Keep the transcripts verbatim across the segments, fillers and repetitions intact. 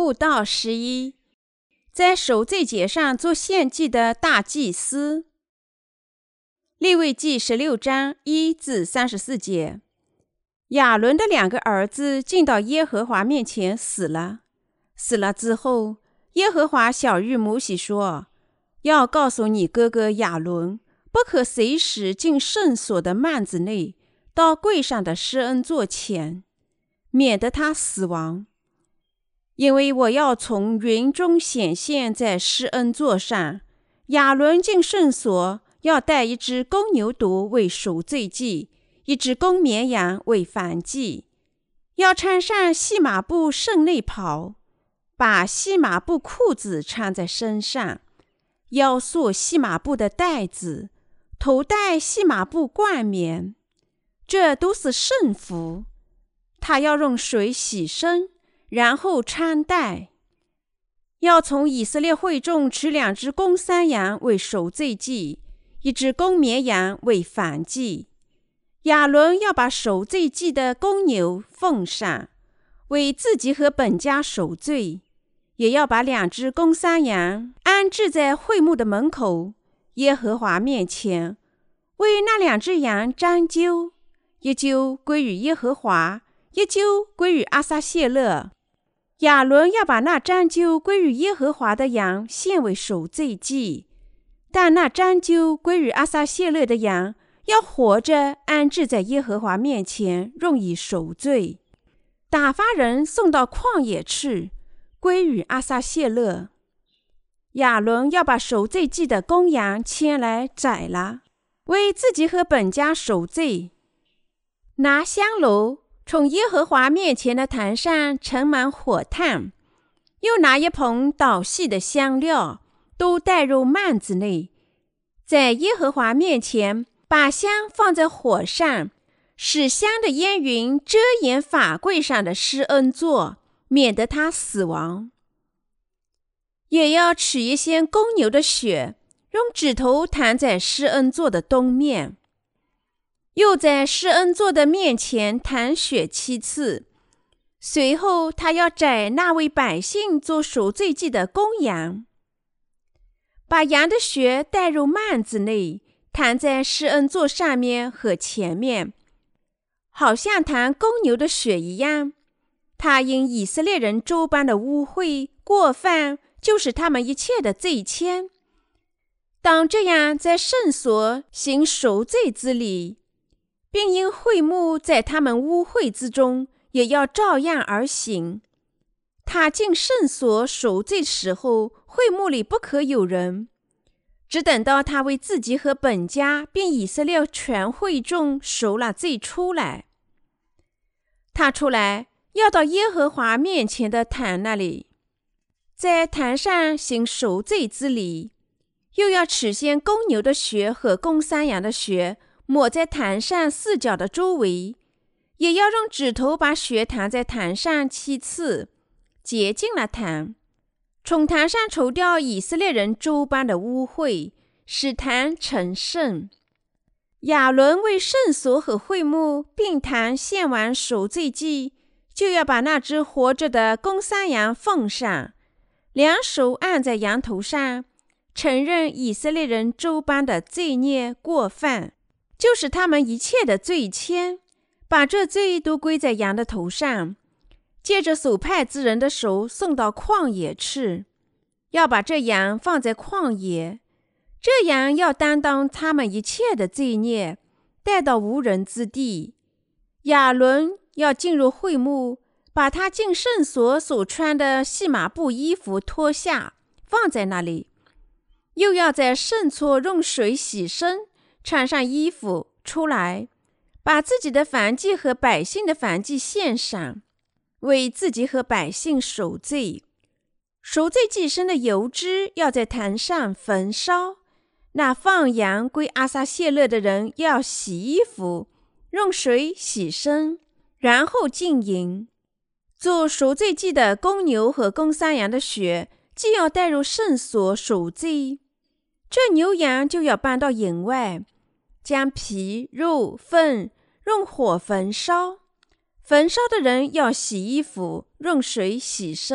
五到十一，在赎罪节上做献祭的大祭司。利未记十六章一至三十四节，亚伦的两个儿子进到耶和华面前死了。死了之后，耶和华晓谕摩西说，要告诉你哥哥亚伦，不可随时进圣所的幔子内，到柜上的施恩座前，免得他死亡。因为我要从云中显现在施恩座上。亚伦进圣所，要带一只公牛犊为赎罪祭，一只公绵羊为燔祭，要穿上细麻布圣内袍，把细麻布裤子穿在身上，腰束细麻布的带子，头戴细麻布冠冕，这都是圣服。他要用水洗身，然后穿戴。要从以色列会众取两只公山羊为赎罪祭，一只公绵羊为燔祭。亚伦要把赎罪祭的公牛奉上，为自己和本家赎罪，也要把两只公山羊安置在会幕的门口，耶和华面前，为那两只羊拈阄，一阄归于耶和华，一阄归于阿撒谢勒。亚伦要把那拈阄归于耶和华的羊献为赎罪祭，但那拈阄归于阿撒谢勒的羊要活着安置在耶和华面前，用以赎罪。打发人送到旷野去，归于阿撒谢勒。亚伦要把赎罪祭的公羊牵来宰了，为自己和本家赎罪。拿香炉从耶和华面前的坛上盛满火炭，又拿一盆捣细的香料，都带入幔子内，在耶和华面前把香放在火上，使香的烟云遮掩法柜上的施恩座，免得他死亡。也要取一些公牛的血，用指头弹在施恩座的东面，又在施恩座的面前弹血七次。随后他要宰那位百姓做赎罪祭的公羊，把羊的血带入幔子内，弹在施恩座上面和前面，好像弹公牛的血一样。他因以色列人诸般的污秽过犯，就是他们一切的罪愆，当这样在圣所行赎罪之礼，并因会幕在他们污秽之中，也要照样而行。他进圣所赎罪时候，会幕里不可有人，只等到他为自己和本家并以色列全会众赎了罪出来。他出来要到耶和华面前的坛那里，在坛上行赎罪之礼，又要取些公牛的血和公山羊的血，抹在坛上四角的周围，也要用指头把血弹在坛上七次，洁净了坛，从坛上除掉以色列人诸般的污秽，使坛成圣。亚伦为圣所和会幕并坛献完赎罪祭，就要把那只活着的公山羊奉上，两手按在羊头上，承认以色列人诸般的罪孽过犯，就是他们一切的罪愆，把这罪都归在羊的头上，借着所派之人的手送到旷野去，要把这羊放在旷野。这羊要担当他们一切的罪孽，带到无人之地。亚伦要进入会幕，把他进圣所所穿的细麻布衣服脱下，放在那里，又要在圣所用水洗身，穿上衣服出来，把自己的燔祭和百姓的燔祭献上，为自己和百姓赎罪。赎罪祭牲的油脂要在坛上焚烧。那放羊归阿撒谢勒的人要洗衣服，用水洗身，然后进营。做赎罪祭的公牛和公山羊的血，既要带入圣所赎罪，这牛羊就要搬到营外，将皮、肉、粪用火焚烧。焚烧的人要洗衣服，用水洗身，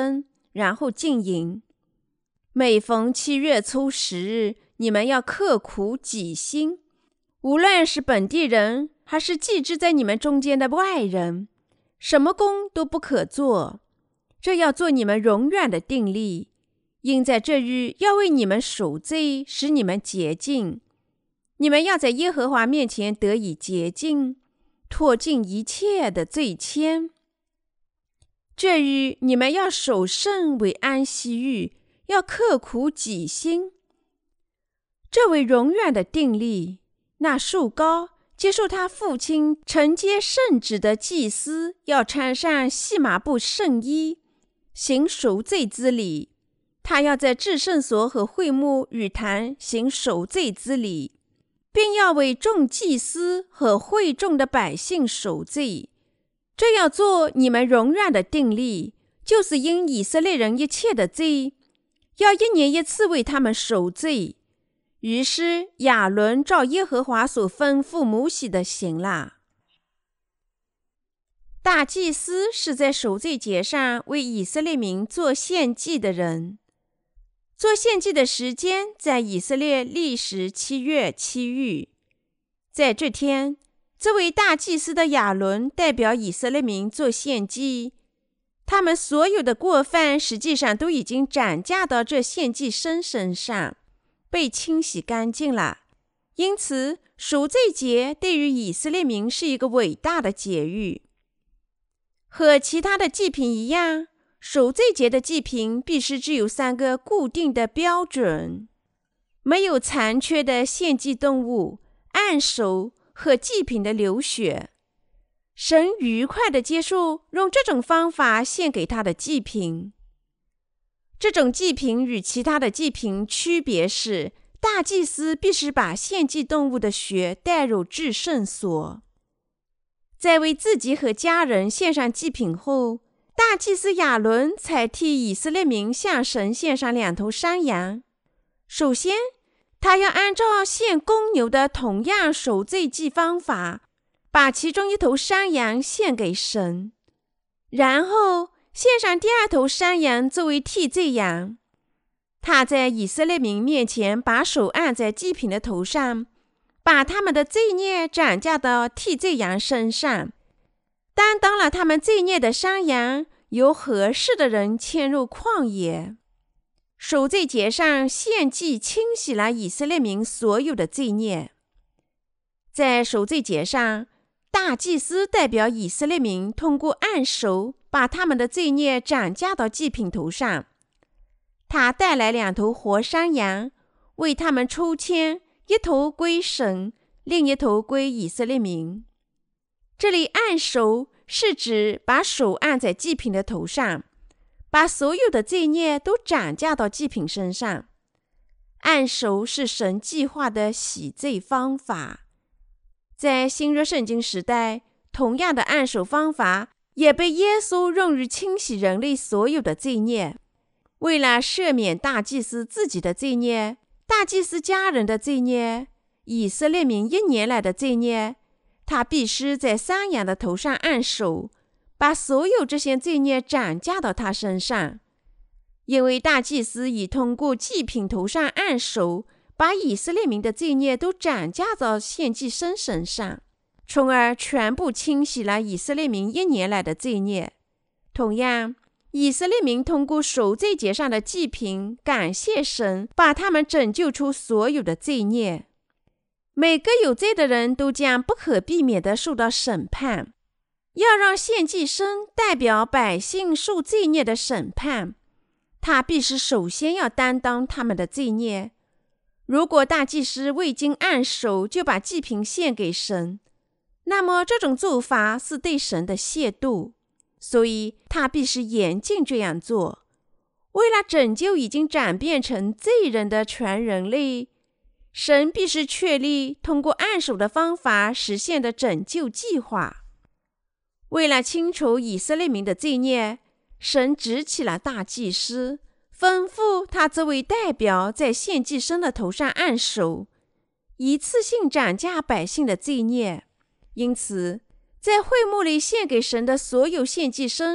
然后禁饮。每逢七月初十日，你们要刻苦己心，无论是本地人还是寄居在你们中间的外人，什么工都不可做，这要做你们永远的定例。因在这日要为你们赎罪，使你们洁净。你们要在耶和华面前得以洁净，脱尽一切的罪愆。这日你们要守圣为安息日，要刻苦己心。这为永远的定例。那树高接受他父亲承接圣旨的祭司，要穿上细麻布圣衣，行赎罪之礼。他要在至圣所和会幕与坛行赎罪之礼，并要为众祭司和会众的百姓赎罪。这要做你们永远的定例，就是因以色列人一切的罪，要一年一次为他们赎罪。于是亚伦照耶和华所吩咐摩西的行了。大祭司是在赎罪节上为以色列民做献祭的人。做献祭的时间在以色列历时七月七日。在这天，这位大祭司的亚伦代表以色列民做献祭，他们所有的过犯实际上都已经转嫁到这献祭牲身上，被清洗干净了。因此，赎罪节对于以色列民是一个伟大的节日。和其他的祭品一样，赎罪节的祭品必须只有三个固定的标准：没有残缺的献祭动物、按手和祭品的流血。神愉快地接受用这种方法献给他的祭品。这种祭品与其他的祭品区别是，大祭司必须把献祭动物的血带入至圣所。在为自己和家人献上祭品后，大祭司亚伦才替以色列民向神献上两头山羊。首先，他要按照献公牛的同样赎罪祭方法，把其中一头山羊献给神，然后献上第二头山羊作为替罪羊。他在以色列民面前把手按在祭品的头上，把他们的罪孽转嫁到替罪羊身上。担当了他们罪孽的山羊，由合适的人牵入旷野。赎罪节上献祭清洗了以色列民所有的罪孽。在赎罪节上，大祭司代表以色列民通过按手把他们的罪孽转嫁到祭品头上。他带来两头活山羊，为他们抽签，一头归神，另一头归以色列民。这里按手是指把手按在祭品的头上，把所有的罪孽都转嫁到祭品身上。按手是神计划的洗罪方法。在新约圣经时代，同样的按手方法也被耶稣用于清洗人类所有的罪孽。为了赦免大祭司自己的罪孽、大祭司家人的罪孽、以色列民一年来的罪孽，他必须在山羊的头上按手，把所有这些罪孽转嫁到他身上。因为大祭司已通过祭品头上按手，把以色列民的罪孽都转嫁到献祭牲身上，从而全部清洗了以色列民一年来的罪孽。同样，以色列民通过赎罪节上的祭品，感谢神，把他们拯救出所有的罪孽。每个有罪的人都将不可避免地受到审判。要让献祭牲代表百姓受罪孽的审判，他必须首先要担当他们的罪孽。如果大祭司未经按手就把祭品献给神，那么这种做法是对神的亵渎，所以他必须严禁这样做。为了拯救已经转变成罪人的全人类，神必须确立通过按手的方法实现的拯救计划。为了清除以色列民的罪孽，神指起了大祭司，吩咐他这位代表在献祭牲的头上按手，一次性转嫁百姓的罪孽。因此，在会幕里献给神的所有献祭牲都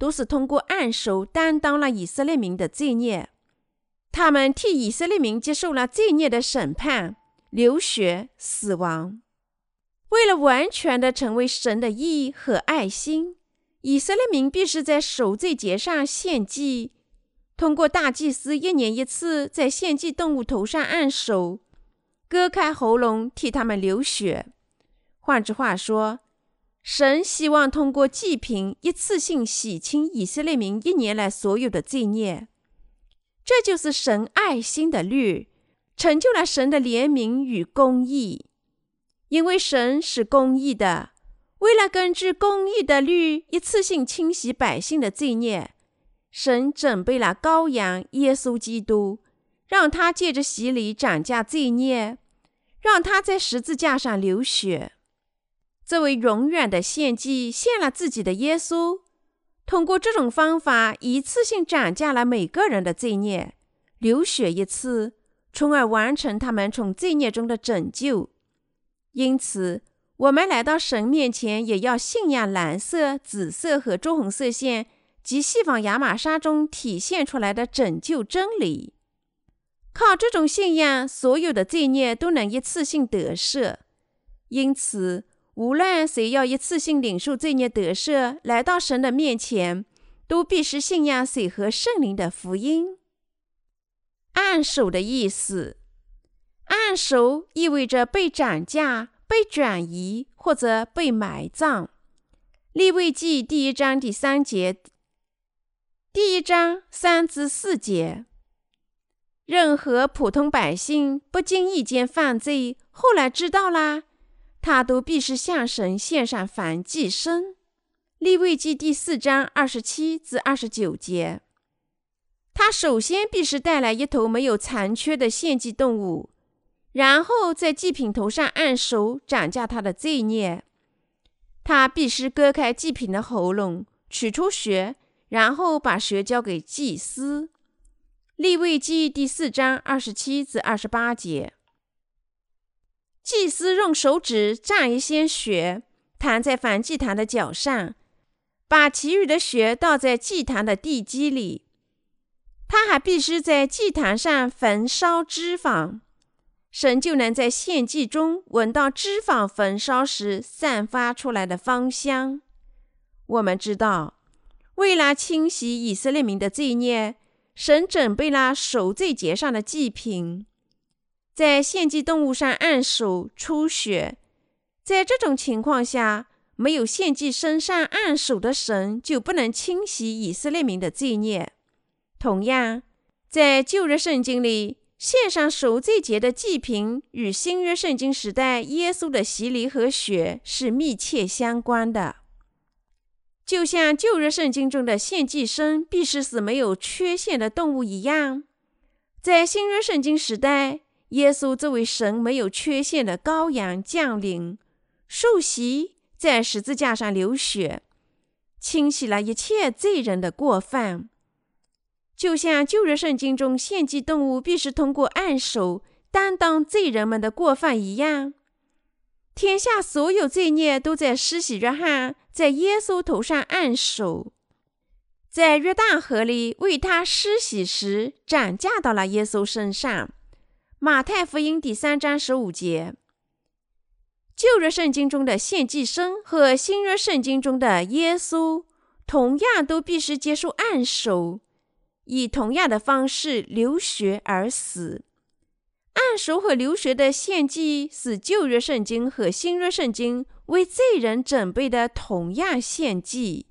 都是通过按手担当了以色列民的罪孽。他们替以色列民接受了罪孽的审判，流血死亡。为了完全的成为神的义和爱心，以色列民必须在赎罪节上献祭，通过大祭司一年一次在献祭动物头上按手，割开喉咙替他们流血。换句话说，神希望通过祭品一次性洗清以色列民一年来所有的罪孽。这就是神爱心的律，成就了神的怜悯与公义。因为神是公义的，为了根据公义的律一次性清洗百姓的罪孽，神准备了羔羊耶稣基督，让他借着洗礼斩价罪孽，让他在十字架上流血。这位永远的献祭献了自己的耶稣，通过这种方法一次性斩价了每个人的罪孽，流血一次，从而完成他们从罪孽中的拯救。因此，我们来到神面前也要信仰蓝色、紫色和朱红色线及西方亚玛莎中体现出来的拯救真理。靠这种信仰，所有的罪孽都能一次性得赦。因此，无论谁要一次性领受罪孽得赦，来到神的面前，都必须信仰水和圣灵的福音。按手的意思，按手意味着被斩价、被转移或者被埋葬。利未记第一章第三节，第一章三至四节。任何普通百姓不经意间犯罪，后来知道啦，他都必须向神献上燔祭牲。利未记第四章二十七至二十九节。他首先必须带来一头没有残缺的献祭动物，然后在祭品头上按手斩价他的罪孽。他必须割开祭品的喉咙，取出血，然后把血交给祭司。利未记第四章二十七至二十八节。祭司用手指蘸一些血，弹在燔祭坛的脚上，把其余的血倒在祭坛的地基里。他还必须在祭坛上焚烧脂肪，神就能在献祭中闻到脂肪焚烧时散发出来的芳香。我们知道，为了清洗以色列民的罪孽，神准备了赎罪节上的祭品，在献祭动物上按手出血。在这种情况下，没有献祭身上按手的神就不能清洗以色列民的罪孽。同样，在旧约圣经里，献上赎罪节的祭品与新约圣经时代耶稣的洗礼和血是密切相关的。就像旧约圣经中的献祭牲必须是没有缺陷的动物一样，在新约圣经时代，耶稣作为神没有缺陷的羔羊降临，受洗，在十字架上流血，清洗了一切罪人的过犯。就像旧约圣经中献祭动物必须通过按手担当罪人们的过犯一样，天下所有罪孽都在施洗约翰在耶稣头上按手，在约旦河里为他施洗时斩价到了耶稣身上。马太福音第三章十五节。旧约圣经中的献祭牲和新约圣经中的耶稣同样都必须接受按手，以同样的方式流血而死。按手和流血的献祭是旧约圣经和新约圣经为罪人准备的同样献祭。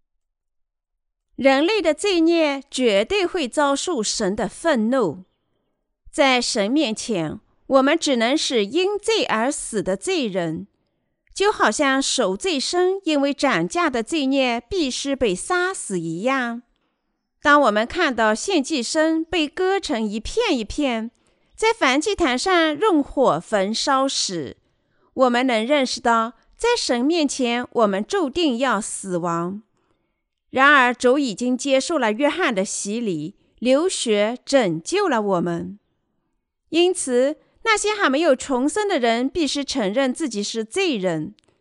人类的罪孽绝对会遭受神的愤怒，在神面前，我们只能是因罪而死的罪人，就好像赎罪牲因为斩价的罪孽必须被杀死一样。当我们看到献祭牲被割成一片一片，在燔祭坛上用火焚烧时，我们能认识到，在神面前，我们注定要死亡。然而，主已经接受了约翰的洗礼，流血拯救了我们。因此，那些还没有重生的人必须承认自己是罪人，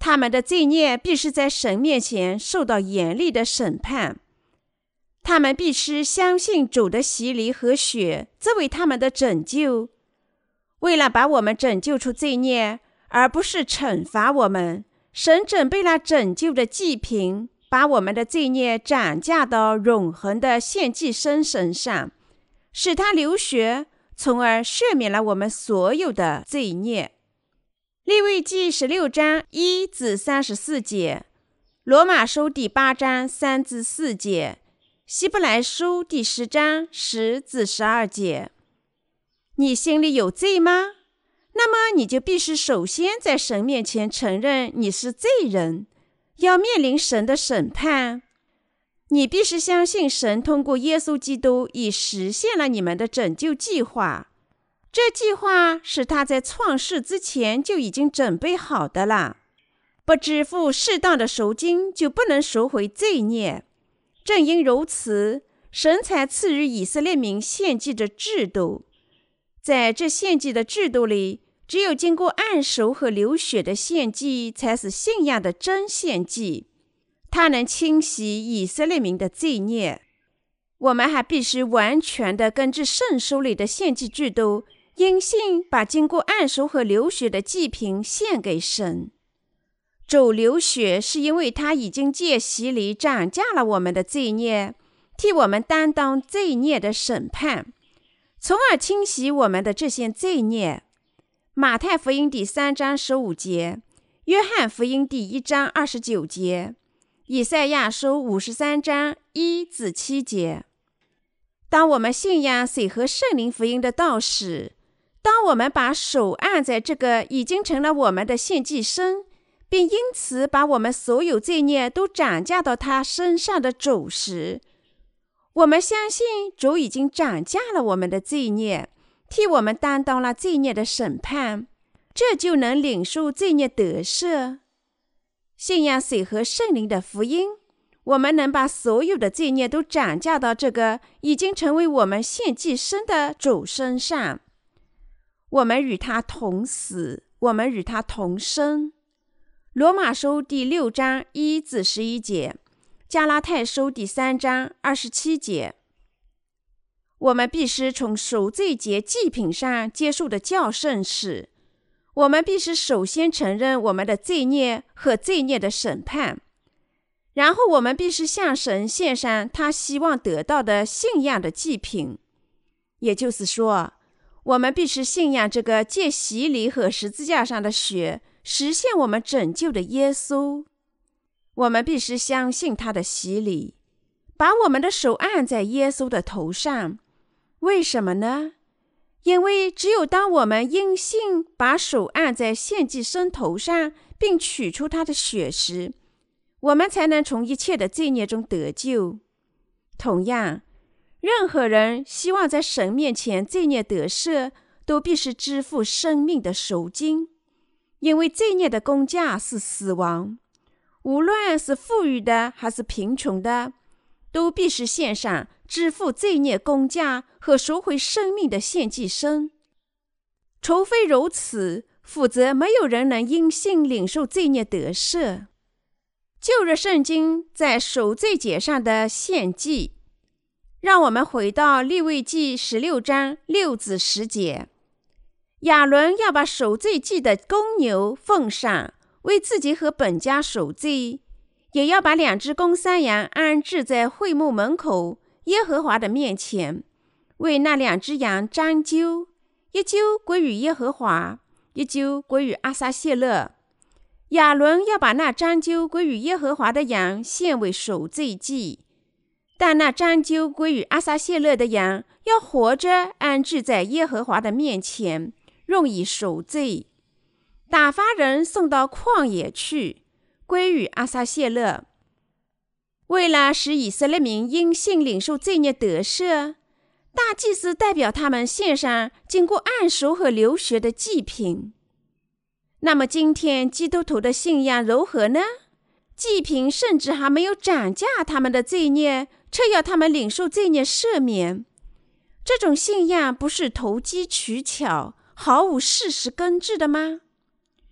他们的罪孽必是在神面前受到严厉的审判。他们必须相信主的洗礼和血作为他们的拯救，为了把我们拯救出罪孽，而不是惩罚我们。神准备了拯救的祭品，把我们的罪孽转嫁到永恒的献祭牲身上，使他流血，从而赦免了我们所有的罪孽。利未记十六章一至三十四节，罗马书第八章三至四节，希伯来书第十章十至十二节。你心里有罪吗？那么你就必须首先在神面前承认你是罪人，要面临神的审判。你必须相信神通过耶稣基督已实现了你们的拯救计划，这计划是他在创世之前就已经准备好的了。不支付适当的赎金，就不能赎回罪孽。正因如此，神才赐予以色列民献祭的制度。在这献祭的制度里，只有经过按手和流血的献祭才是信仰的真献祭，它能清洗以色列民的罪孽。我们还必须完全地根据圣书里的献祭制度，因信把经过按手和流血的祭品献给神。主流血是因为他已经借洗礼涨价了我们的罪孽，替我们担当罪孽的审判，从而清洗我们的这些罪孽。马太福音第三章十五节，约翰福音第一章二十九节，以赛亚书五十三章一至七节。当我们信仰水和圣灵福音的道时，当我们把手按在这个已经成了我们的献祭牲，并因此把我们所有罪孽都转嫁到他身上的主时，我们相信主已经转嫁了我们的罪孽，替我们担当了罪孽的审判，这就能领受罪孽得赦。信仰水和圣灵的福音，我们能把所有的罪孽都转嫁到这个已经成为我们献祭牲的主身上。我们与他同死，我们与他同生。罗马书第六章一至十一节，加拉太书第三章二十七节。我们必须从赎罪节祭品上接受的教训是，我们必须首先承认我们的罪孽和罪孽的审判，然后我们必须向神献上他希望得到的信仰的祭品。也就是说，我们必须信仰这个借洗礼和十字架上的血实现我们拯救的耶稣。我们必须相信他的洗礼，把我们的手按在耶稣的头上。为什么呢？因为只有当我们因信把手按在献祭牲头上，并取出他的血时，我们才能从一切的罪孽中得救。同样，任何人希望在神面前罪孽得赦，都必须支付生命的赎金，因为罪孽的工价是死亡。无论是富裕的还是贫穷的，都必须献上支付罪孽工价和赎回生命的献祭牲。除非如此，否则没有人能因信领受罪孽得赦。旧约圣经在赎罪节上的献祭，让我们回到利未记十六章六至十节。亚伦要把赎罪祭的公牛奉上，为自己和本家赎罪，也要把两只公山羊安置在会幕门口耶和华的面前，为那两只羊拈阄，一阄归于耶和华，一阄归于阿撒谢勒。亚伦要把那拈阄归于耶和华的羊献为赎罪祭，但那拈阄归于阿撒谢勒的羊要活着安置在耶和华的面前，用以赎罪。打发人送到旷野去，归于阿撒谢勒。为了使以色列民因信领受罪孽得赦，大祭司代表他们献上经过按手和流血的祭品。那么今天基督徒的信仰如何呢？祭品甚至还没有涨价他们的罪孽，却要他们领受罪孽赦免。这种信仰不是投机取巧，毫无事实根据的吗？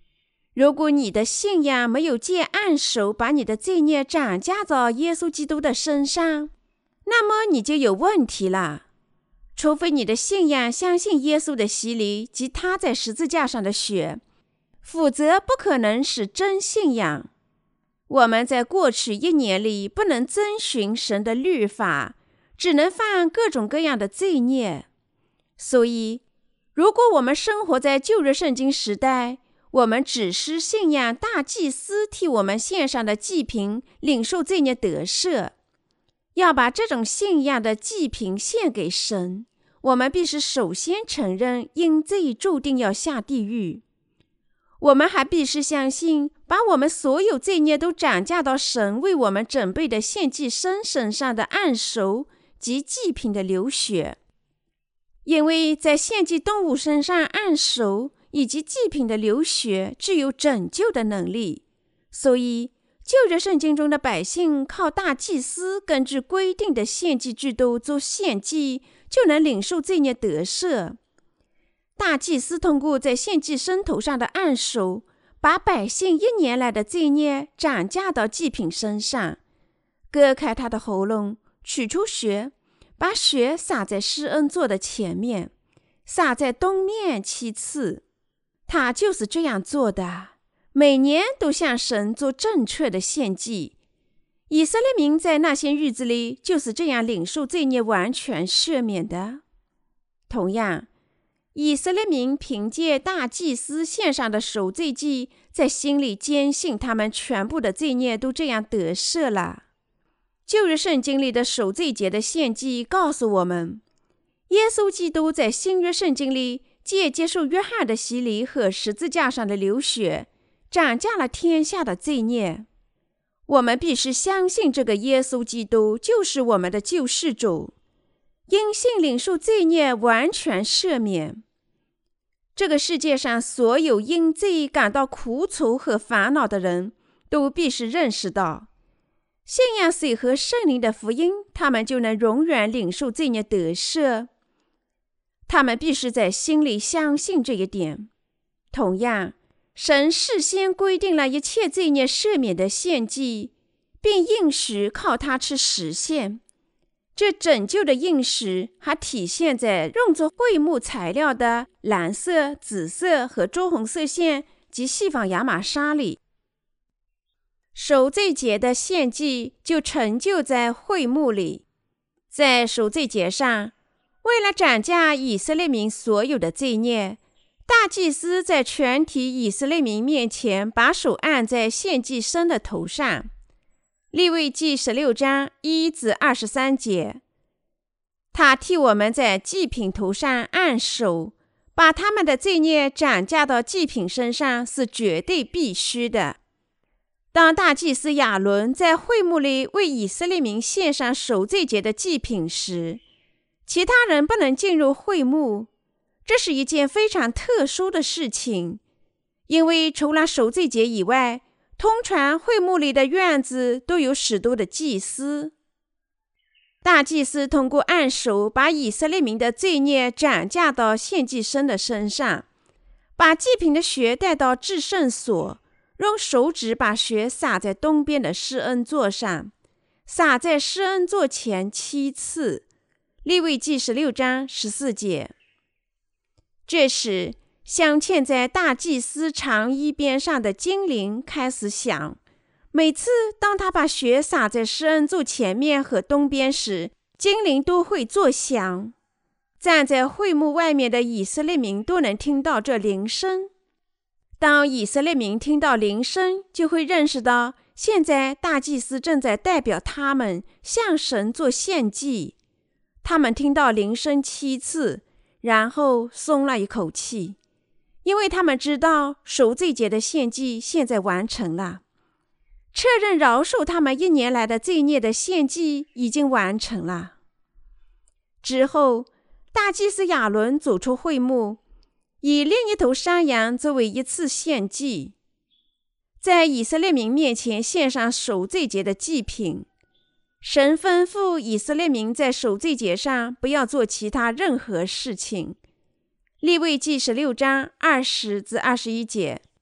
如果你的信仰没有借按手把你的罪孽转嫁到耶稣基督的身上，那么你就有问题了。除非你的信仰相信耶稣的洗礼及他在十字架上的血，否则不可能是真信仰。我们在过去一年里不能遵循神的律法，只能犯各种各样的罪孽。所以，如果我们生活在旧约圣经时代，我们只是信仰大祭司替我们献上的祭品，领受罪孽得赦。要把这种信仰的祭品献给神，我们必须首先承认因罪注定要下地狱。我们还必须相信，把我们所有罪孽都转嫁到神为我们准备的献祭牲身上的按手及祭品的流血。因为在献祭动物身上按手以及祭品的流血具有拯救的能力，所以旧约圣经中的百姓靠大祭司根据规定的献祭制度做献祭，就能领受罪孽得赦。大祭司通过在献祭牲头上的按手，把百姓一年来的罪孽转嫁到祭品身上，割开他的喉咙，取出血，把血洒在施恩座的前面，洒在东面七次。他就是这样做的，每年都向神做正确的献祭。以色列民在那些日子里就是这样领受罪孽完全赦免的。同样，以色列民凭借大祭司献上的赎罪祭，在心里坚信他们全部的罪孽都这样得赦了。旧约圣经里的赎罪节的献祭告诉我们，耶稣基督在新约圣经里借接受约翰的洗礼和十字架上的流血，斩价了天下的罪孽。我们必须相信这个耶稣基督就是我们的救世主，因信领受罪孽完全赦免。这个世界上所有因罪感到苦楚和烦恼的人，都必须认识到，信仰水和圣灵的福音，他们就能永远领受罪孽得赦。他们必须在心里相信这一点。同样，神事先规定了一切罪孽赦免的献祭，并应许靠它去实现。这拯救的应许还体现在用作会幕材料的蓝色、紫色和朱红色线及细纺亚麻纱里。赎罪节的献祭就成就在会幕里。在赎罪节上，为了斩价以色列民所有的罪孽，大祭司在全体以色列民面前把手按在献祭牲的头上。利未记十六章一至二十三节，他替我们在祭品头上按手，把他们的罪孽转嫁到祭品身上是绝对必须的。当大祭司亚伦在会幕里为以色列民献上赎罪节的祭品时，其他人不能进入会幕。这是一件非常特殊的事情，因为除了赎罪节以外，通常会幕里的院子都有许多的祭司。大祭司通过按手把以色列民的罪孽转嫁到献祭牲的身上，把祭品的血带到至圣所，用手指把血洒在东边的施恩座上，洒在施恩座前七次。利未记十六章十四节。这时，镶嵌在大祭司长衣边上的金铃开始响。每次当他把血洒在施恩座前面和东边时，金铃都会作响。站在会幕外面的以色列民都能听到这铃声。当以色列民听到铃声，就会认识到现在大祭司正在代表他们向神做献祭。他们听到铃声七次，然后松了一口气，因为他们知道赎罪节的献祭现在完成了，确认饶恕他们一年来的罪孽的献祭已经完成了。之后，大祭司亚伦走出会幕，以另一头山羊作为一次献祭，在以色列民面前献上赎罪节的祭品。神吩咐以色列民在赎罪节上不要做其他任何事情。利未记十六章二十至二十一节。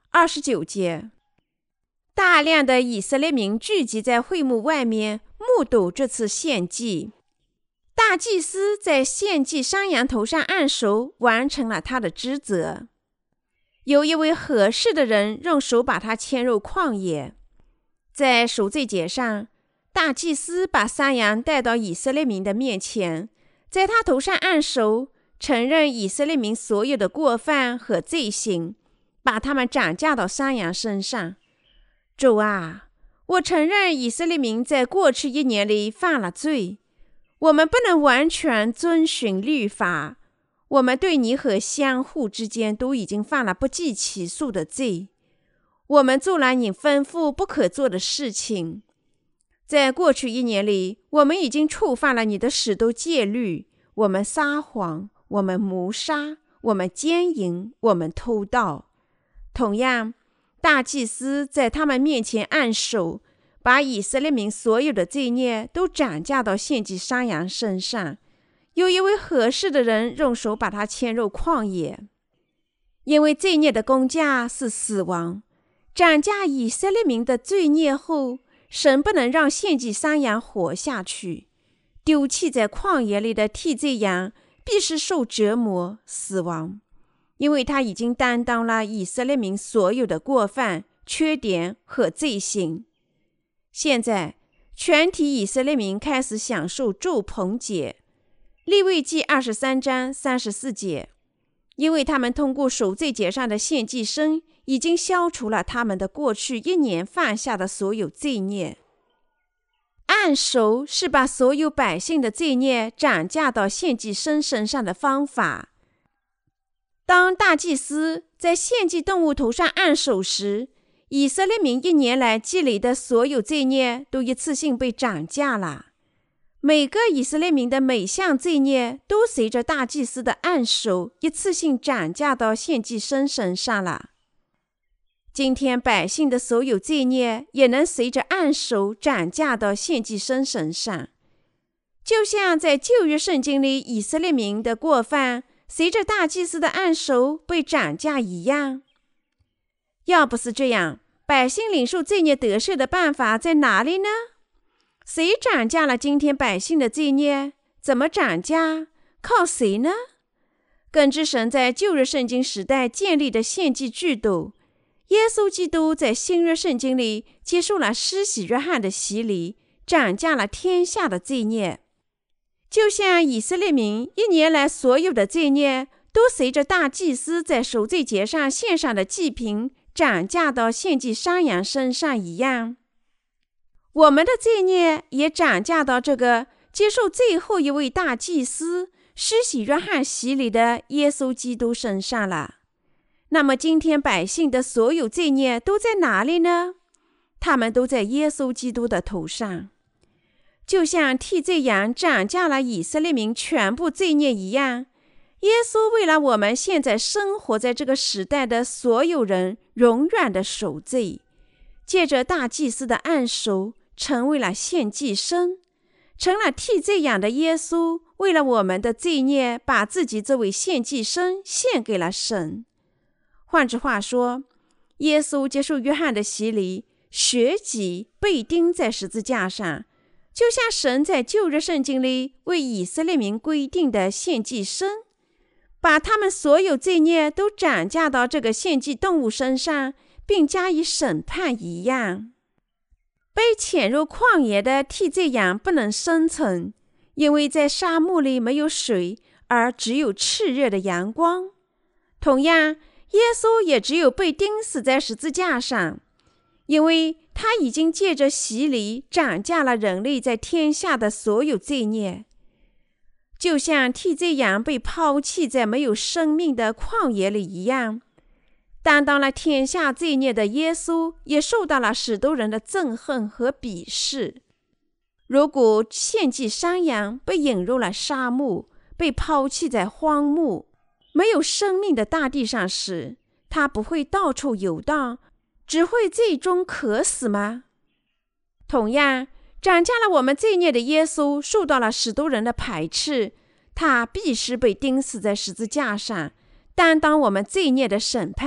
二十九节，大量的以色列民聚集在会幕外面，目睹这次献祭。大祭司在献祭山羊头上按手，完成了他的职责。有一位合适的人用手把他牵入旷野。在赎罪节上，大祭司把山羊带到以色列民的面前，在他头上按手，承认以色列民所有的过犯和罪行，把他们转嫁到山羊身上。主啊，我承认以色列民在过去一年里犯了罪，我们不能完全遵循律法，我们对你和相互之间都已经犯了不计其数的罪，我们做了你吩咐不可做的事情。在过去一年里，我们已经触犯了你的十多戒律，我们撒谎，我们谋杀，我们奸淫，我们偷盗。同样，大祭司在他们面前按手，把以色列民所有的罪孽都转嫁到献祭山羊身上。有一位合适的人用手把他牵入旷野。因为罪孽的工价是死亡，转嫁以色列民的罪孽后，神不能让献祭山羊活下去。丢弃在旷野里的替罪羊必是受折磨死亡，因为他已经担当了以色列民所有的过犯、缺点和罪行。现在全体以色列民开始享受住棚节。利未记二十三章三十四节，因为他们通过赎罪节上的献祭牲已经消除了他们的过去一年犯下的所有罪孽。按手是把所有百姓的罪孽转嫁到献祭牲身上的方法。当大祭司在献祭动物头上按手时，以色列民一年来积累的所有罪孽都一次性被转嫁了。每个以色列民的每项罪孽都随着大祭司的按手一次性转嫁到献祭牲身上了。今天百姓的所有罪孽也能随着按手转嫁到献祭牲身上，就像在旧约圣经里以色列民的过犯随着大祭司的按手被转嫁一样。要不是这样，百姓领受罪孽得赦的办法在哪里呢？谁转嫁了今天百姓的罪孽？怎么转嫁？靠谁呢？根据神在旧约圣经时代建立的献祭制度，耶稣基督在新约圣经里接受了施洗约翰的洗礼，转嫁了天下的罪孽。就像以色列民一年来所有的罪孽都随着大祭司在赎罪节上献上的祭品转嫁到献祭山羊身上一样，我们的罪孽也转嫁到这个接受最后一位大祭司施洗约翰洗礼的耶稣基督身上了。那么今天百姓的所有罪孽都在哪里呢？他们都在耶稣基督的头上。就像替罪羊转嫁了以色列民全部罪孽一样，耶稣为了我们现在生活在这个时代的所有人永远的赎罪，借着大祭司的按手成为了献祭牲，成了替罪羊的耶稣为了我们的罪孽把自己作为献祭牲献给了神。换句话说，耶稣接受约翰的洗礼，血己被钉在十字架上，就像神在旧约圣经里为以色列民规定的献祭牲，把他们所有罪孽都转嫁到这个献祭动物身上，并加以审判一样。被潜入旷野的替罪羊不能生存，因为在沙漠里没有水，而只有炽热的阳光。同样，耶稣也只有被钉死在十字架上，因为他已经借着洗礼转嫁了人类在天下的所有罪孽。就像替罪羊被抛弃在没有生命的旷野里一样，担当了天下罪孽的耶稣也受到了许多人的憎恨和鄙视。如果献祭山羊被引入了沙漠，被抛弃在荒漠没有生命的大地上时，他不会到处游荡，只会最终渴死吗？同样，转嫁了我们罪孽的耶稣受到了许多人的排斥，他必须被钉死在十字架上，担当我们罪孽的审判，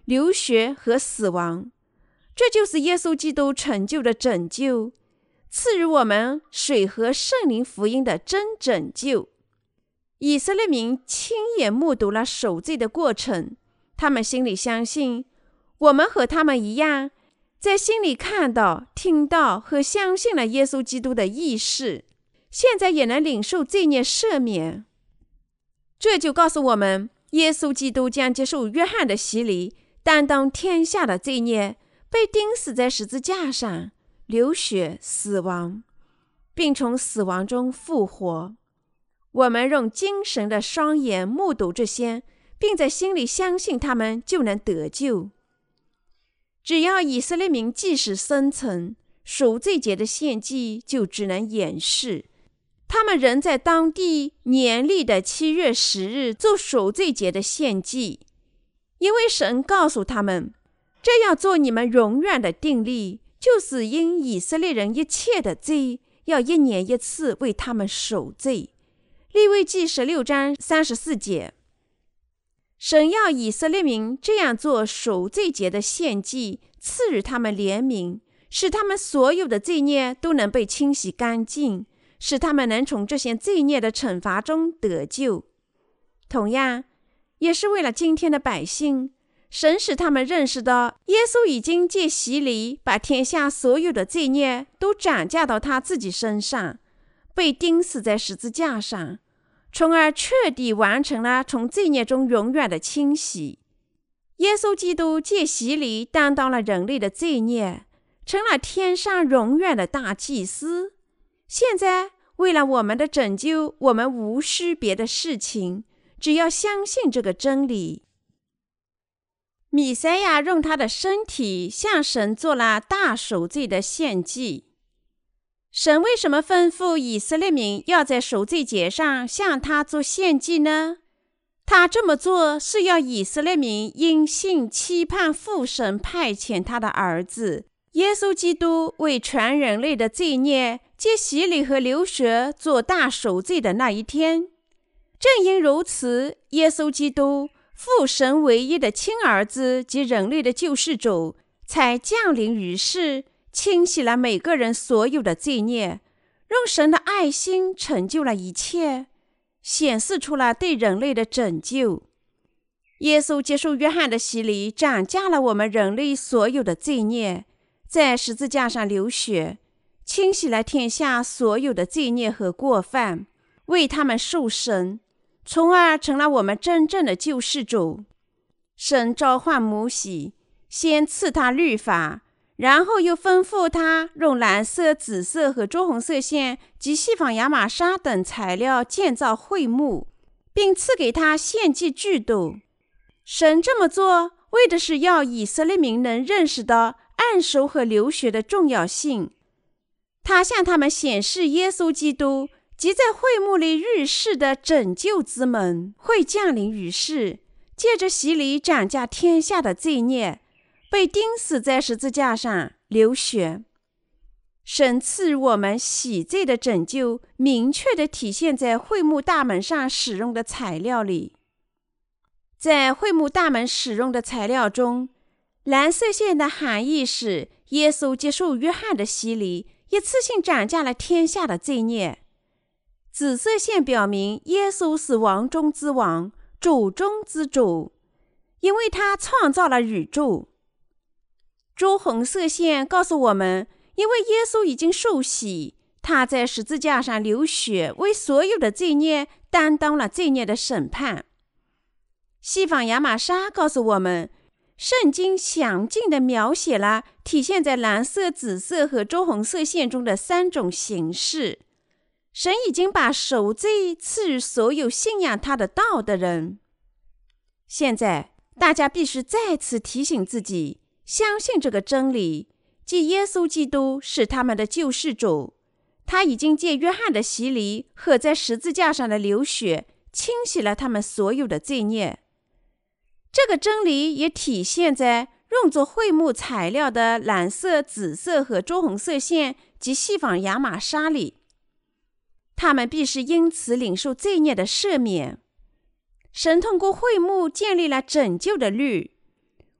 流血和死亡。这就是耶稣基督成就的拯救，赐予我们水和圣灵福音的真拯救。以色列民亲眼目睹了赎罪的过程，他们心里相信，我们和他们一样，在心里看到、听到和相信了耶稣基督的义事，现在也能领受罪孽赦免。这就告诉我们，耶稣基督将接受约翰的洗礼，担当天下的罪孽，被钉死在十字架上，流血死亡，并从死亡中复活。我们用精神的双眼目睹这些，并在心里相信他们，就能得救。只要以色列民即使生存，赎罪节的献祭就只能掩饰。他们仍在当地年历的七月十日做赎罪节的献祭，因为神告诉他们，这要做你们永远的定例，就是因以色列人一切的罪，要一年一次为他们赎罪。利未记十六章三十四节。神要以色列民这样做赎罪节的献祭，赐予他们怜悯，使他们所有的罪孽都能被清洗干净，使他们能从这些罪孽的惩罚中得救。同样，也是为了今天的百姓，神使他们认识到，耶稣已经借洗礼把天下所有的罪孽都转嫁到他自己身上，被钉死在十字架上，从而彻底完成了从罪孽中永远的清洗。耶稣基督借洗礼担当了人类的罪孽，成了天上永远的大祭司。现在为了我们的拯救，我们无需别的事情，只要相信这个真理。弥赛亚用他的身体向神做了大赎罪的献祭。神为什么吩咐以色列民要在赎罪节上向他做献祭呢？他这么做是要以色列民因信期盼父神派遣他的儿子耶稣基督为全人类的罪孽借洗礼和流血做大赎罪的那一天。正因如此，耶稣基督父神唯一的亲儿子及人类的救世主才降临于世，清洗了每个人所有的罪孽，用神的爱心成就了一切，显示出了对人类的拯救。耶稣接受约翰的洗礼，斩价了我们人类所有的罪孽，在十字架上流血，清洗了天下所有的罪孽和过犯，为他们受审，从而成了我们真正的救世主。神召唤摩西，先赐他律法，然后又吩咐他用蓝色、紫色和朱红色线及细纺亚麻纱等材料建造会幕，并赐给他献祭制度。神这么做，为的是要以色列民能认识到按手和流血的重要性。他向他们显示耶稣基督即在会幕里预示的拯救之门会降临于世，借着洗礼斩价天下的罪孽，被钉死在十字架上流血。神赐予我们洗罪的拯救，明确地体现在会幕大门上使用的材料里。在会幕大门使用的材料中，蓝色线的含义是耶稣接受约翰的洗礼，一次性斩价了天下的罪孽。紫色线表明耶稣是王中之王，主中之主，因为他创造了宇宙。朱红色线告诉我们，因为耶稣已经受洗，他在十字架上流血，为所有的罪孽担当了罪孽的审判。细纺亚麻纱告诉我们，圣经详尽地描写了体现在蓝色、紫色和朱红色线中的三种形式。神已经把赎罪赐予所有信仰他的道的人。现在大家必须再次提醒自己，相信这个真理，即耶稣基督是他们的救世主，他已经借约翰的洗礼和在十字架上的流血，清洗了他们所有的罪孽。这个真理也体现在用作会幕材料的蓝色、紫色和朱红色线及细纺亚麻纱里。他们必是因此领受罪孽的赦免。神通过会幕建立了拯救的律，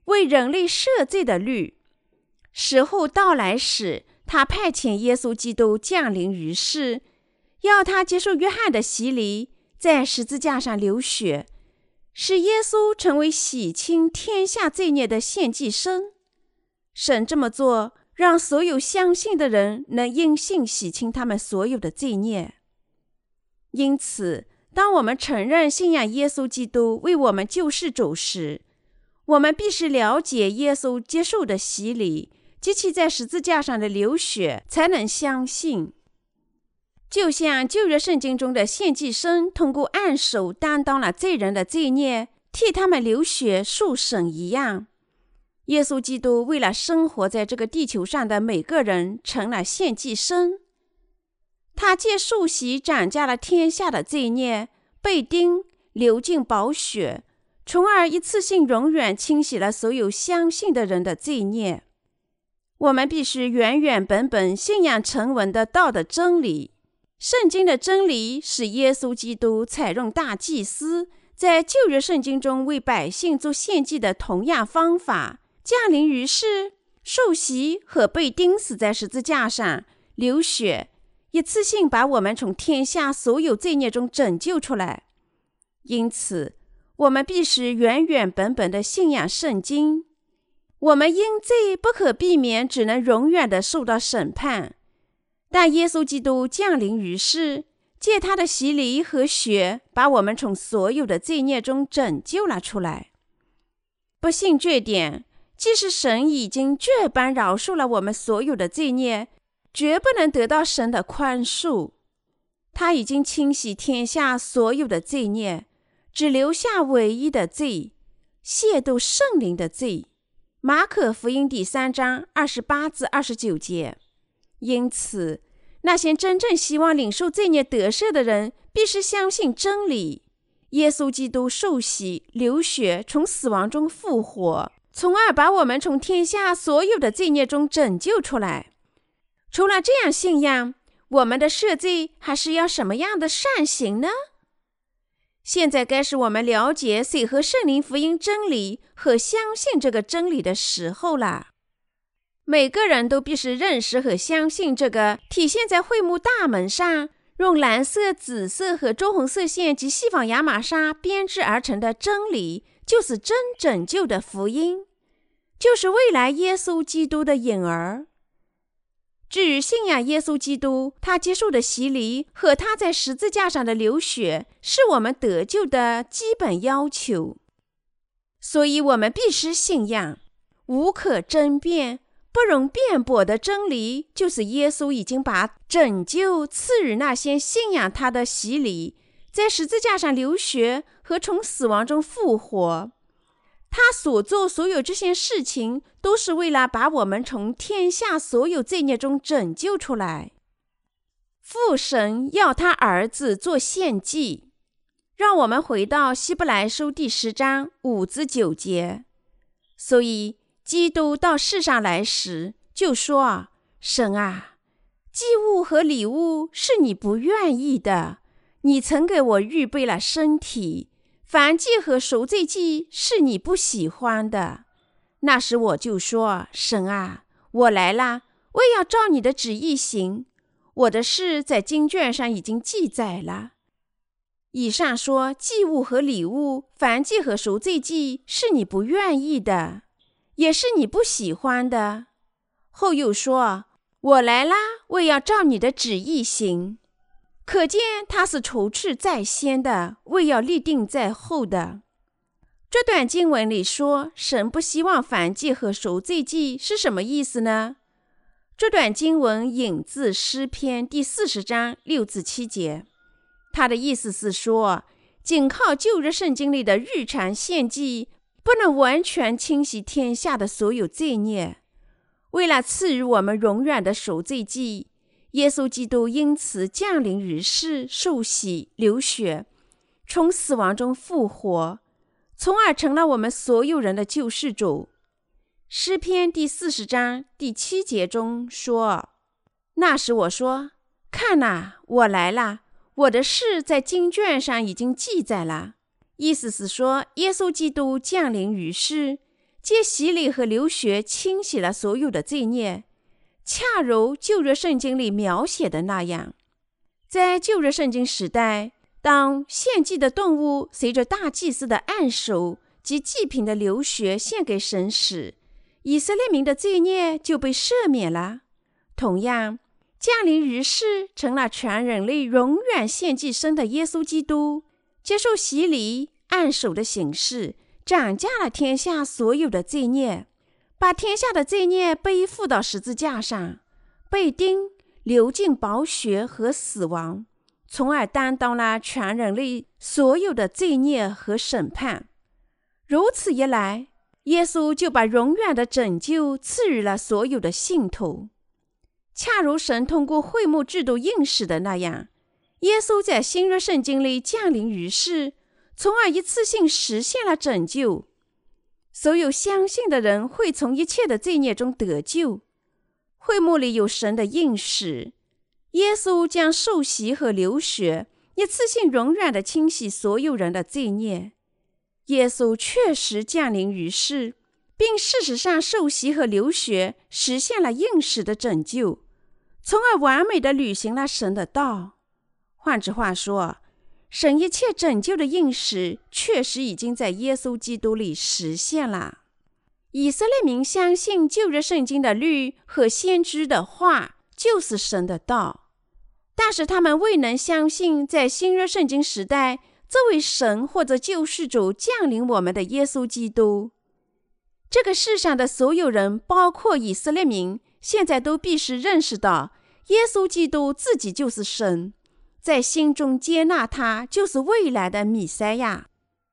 为人类赦罪的律。时候到来时，他派遣耶稣基督降临于世，要他接受约翰的洗礼，在十字架上流血，使耶稣成为洗清天下罪孽的献祭牲。神这么做，让所有相信的人能因信洗清他们所有的罪孽。因此，当我们承认信仰耶稣基督为我们救世主时，我们必须了解耶稣接受的洗礼及其在十字架上的流血，才能相信。就像旧约圣经中的献祭牲通过按手担当了罪人的罪孽，替他们流血受审一样，耶稣基督为了生活在这个地球上的每个人成了献祭牲。他借受洗斩价了天下的罪孽，被钉，流尽宝血，从而一次性永远清洗了所有相信的人的罪孽。我们必须原原本本信仰成文的道的真理。圣经的真理使耶稣基督采用大祭司在旧约圣经中为百姓做献祭的同样方法，降临于世，受洗和被钉死在十字架上，流血，一次性把我们从天下所有罪孽中拯救出来。因此，我们必须原原本本的信仰圣经。我们因罪不可避免，只能永远的受到审判。但耶稣基督降临于世，借他的洗礼和血，把我们从所有的罪孽中拯救了出来。不信这点，即使神已经这般饶恕了我们所有的罪孽，绝不能得到神的宽恕。他已经清洗天下所有的罪孽，只留下唯一的罪，亵渎圣灵的罪。马可福音第三章二十八至二十九节。因此，那些真正希望领受罪孽得赦的人，必须相信真理。耶稣基督受洗、流血，从死亡中复活，从而把我们从天下所有的罪孽中拯救出来。除了这样信仰，我们的赦罪还是要什么样的善行呢？现在该是我们了解谁和圣灵福音真理和相信这个真理的时候了。每个人都必须认识和相信这个体现在会幕大门上，用蓝色、紫色和朱红色线及细纺亚麻纱编织而成的真理，就是真拯救的福音，就是未来耶稣基督的影儿。至于信仰耶稣基督，他接受的洗礼和他在十字架上的流血，是我们得救的基本要求。所以我们必须信仰，无可争辩、不容辩驳的真理，就是耶稣已经把拯救赐予那些信仰他的洗礼，在十字架上流血和从死亡中复活。他所做所有这些事情，都是为了把我们从天下所有罪孽中拯救出来。父神要他儿子做献祭。让我们回到希伯来书第十章五至九节。所以基督到世上来时，就说：神啊，祭物和礼物是你不愿意的，你曾给我预备了身体。燔祭和赎罪祭是你不喜欢的。那时我就说：神啊，我来了，我也要照你的旨意行。我的事在经卷上已经记载了。以上说祭物和礼物、燔祭和赎罪祭是你不愿意的，也是你不喜欢的。后又说：我来啦，我也要照你的旨意行。可见他是筹斥在先的，为要立定在后的。这段经文里说神不希望燔祭和赎罪祭是什么意思呢？这段经文引自诗篇第四十章六至七节，他的意思是说，仅靠旧约圣经里的日常献祭不能完全清洗天下的所有罪孽。为了赐予我们永远的赎罪祭，耶稣基督因此降临于世，受洗、流血，从死亡中复活，从而成了我们所有人的救世主。诗篇第四十章第七节中说：那时我说，看哪，我来了，我的事在经卷上已经记载了。意思是说，耶稣基督降临于世， 借洗礼和流血清洗了所有的罪孽，恰如旧约圣经里描写的那样。在旧约圣经时代，当献祭的动物随着大祭司的按手及祭品的流血献给神时，以色列民的罪孽就被赦免了。同样，降临于世成了全人类永远献祭生的耶稣基督，接受洗礼按手的形式，斩价了天下所有的罪孽，把天下的罪孽背负到十字架上，被钉，流尽宝血和死亡，从而担当了全人类所有的罪孽和审判。如此一来，耶稣就把永远的拯救赐予了所有的信徒。恰如神通过会幕制度应许的那样，耶稣在新约圣经里降临于世，从而一次性实现了拯救。所有相信的人会从一切的罪孽中得救。会幕里有神的应许，耶稣将受洗和流血一次性永远地清洗所有人的罪孽。耶稣确实降临于世，并事实上受洗和流血实现了应许的拯救，从而完美地履行了神的道。换句话说，神一切拯救的应许确实已经在耶稣基督里实现了。以色列民相信旧约圣经的律和先知的话就是神的道，但是他们未能相信在新约圣经时代，这位神或者救世主降临我们的耶稣基督。这个世上的所有人，包括以色列民，现在都必须认识到，耶稣基督自己就是神，在心中接纳他就是未来的弥赛亚。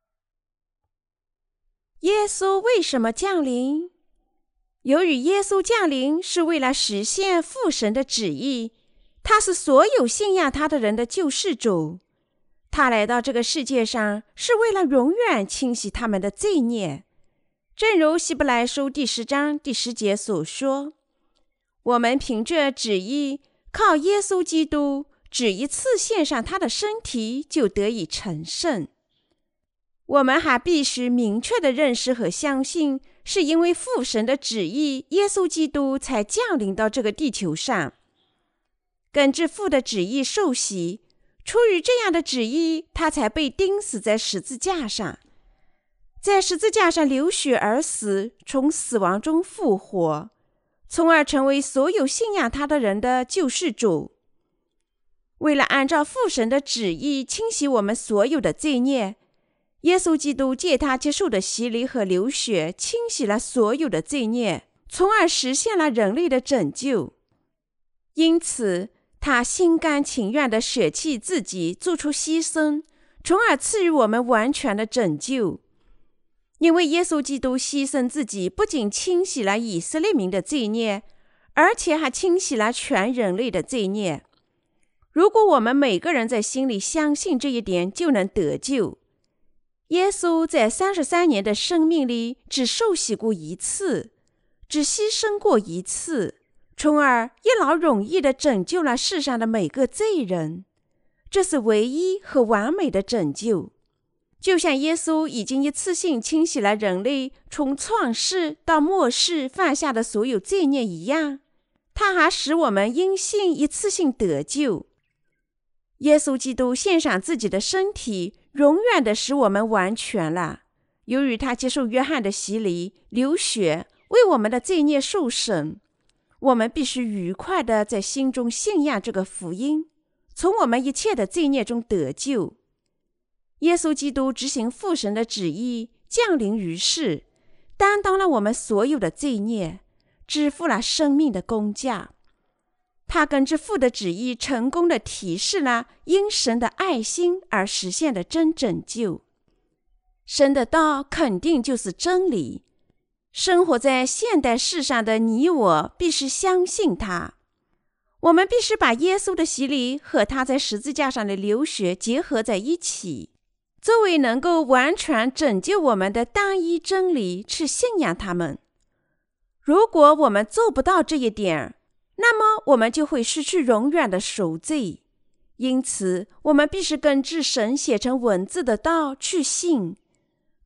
耶稣为什么降临？由于耶稣降临是为了实现父神的旨意，他是所有信仰他的人的救世主。他来到这个世界上是为了永远清洗他们的罪孽。正如希伯来书第十章第十节所说，我们凭着旨意，靠耶稣基督只一次献上他的身体，就得以成圣。我们还必须明确地认识和相信，是因为父神的旨意，耶稣基督才降临到这个地球上。根据父的旨意受洗，出于这样的旨意，他才被钉死在十字架上，在十字架上流血而死，从死亡中复活，从而成为所有信仰他的人的救世主。为了按照父神的旨意清洗我们所有的罪孽，耶稣基督借他接受的洗礼和流血清洗了所有的罪孽，从而实现了人类的拯救。因此，他心甘情愿地舍弃自己，做出牺牲，从而赐予我们完全的拯救。因为耶稣基督牺牲自己，不仅清洗了以色列民的罪孽，而且还清洗了全人类的罪孽。如果我们每个人在心里相信这一点，就能得救。耶稣在三十三年的生命里只受洗过一次，只牺牲过一次，从而一劳永逸地拯救了世上的每个罪人。这是唯一和完美的拯救。就像耶稣已经一次性清洗了人类从创世到末世犯下的所有罪孽一样，他还使我们因信一次性得救。耶稣基督献上自己的身体，永远地使我们完全了。由于他接受约翰的洗礼，流血，为我们的罪孽受审，我们必须愉快地在心中信仰这个福音，从我们一切的罪孽中得救。耶稣基督执行父神的旨意，降临于世，担当了我们所有的罪孽，支付了生命的工价。他根据父的旨意，成功地提示了因神的爱心而实现的真拯救。神的道肯定就是真理。生活在现代世上的你我必须相信他。我们必须把耶稣的洗礼和他在十字架上的流血结合在一起，作为能够完全拯救我们的单一真理去信仰他们。如果我们做不到这一点，那么我们就会失去永远的赎罪。因此，我们必须根据神写成文字的道去信。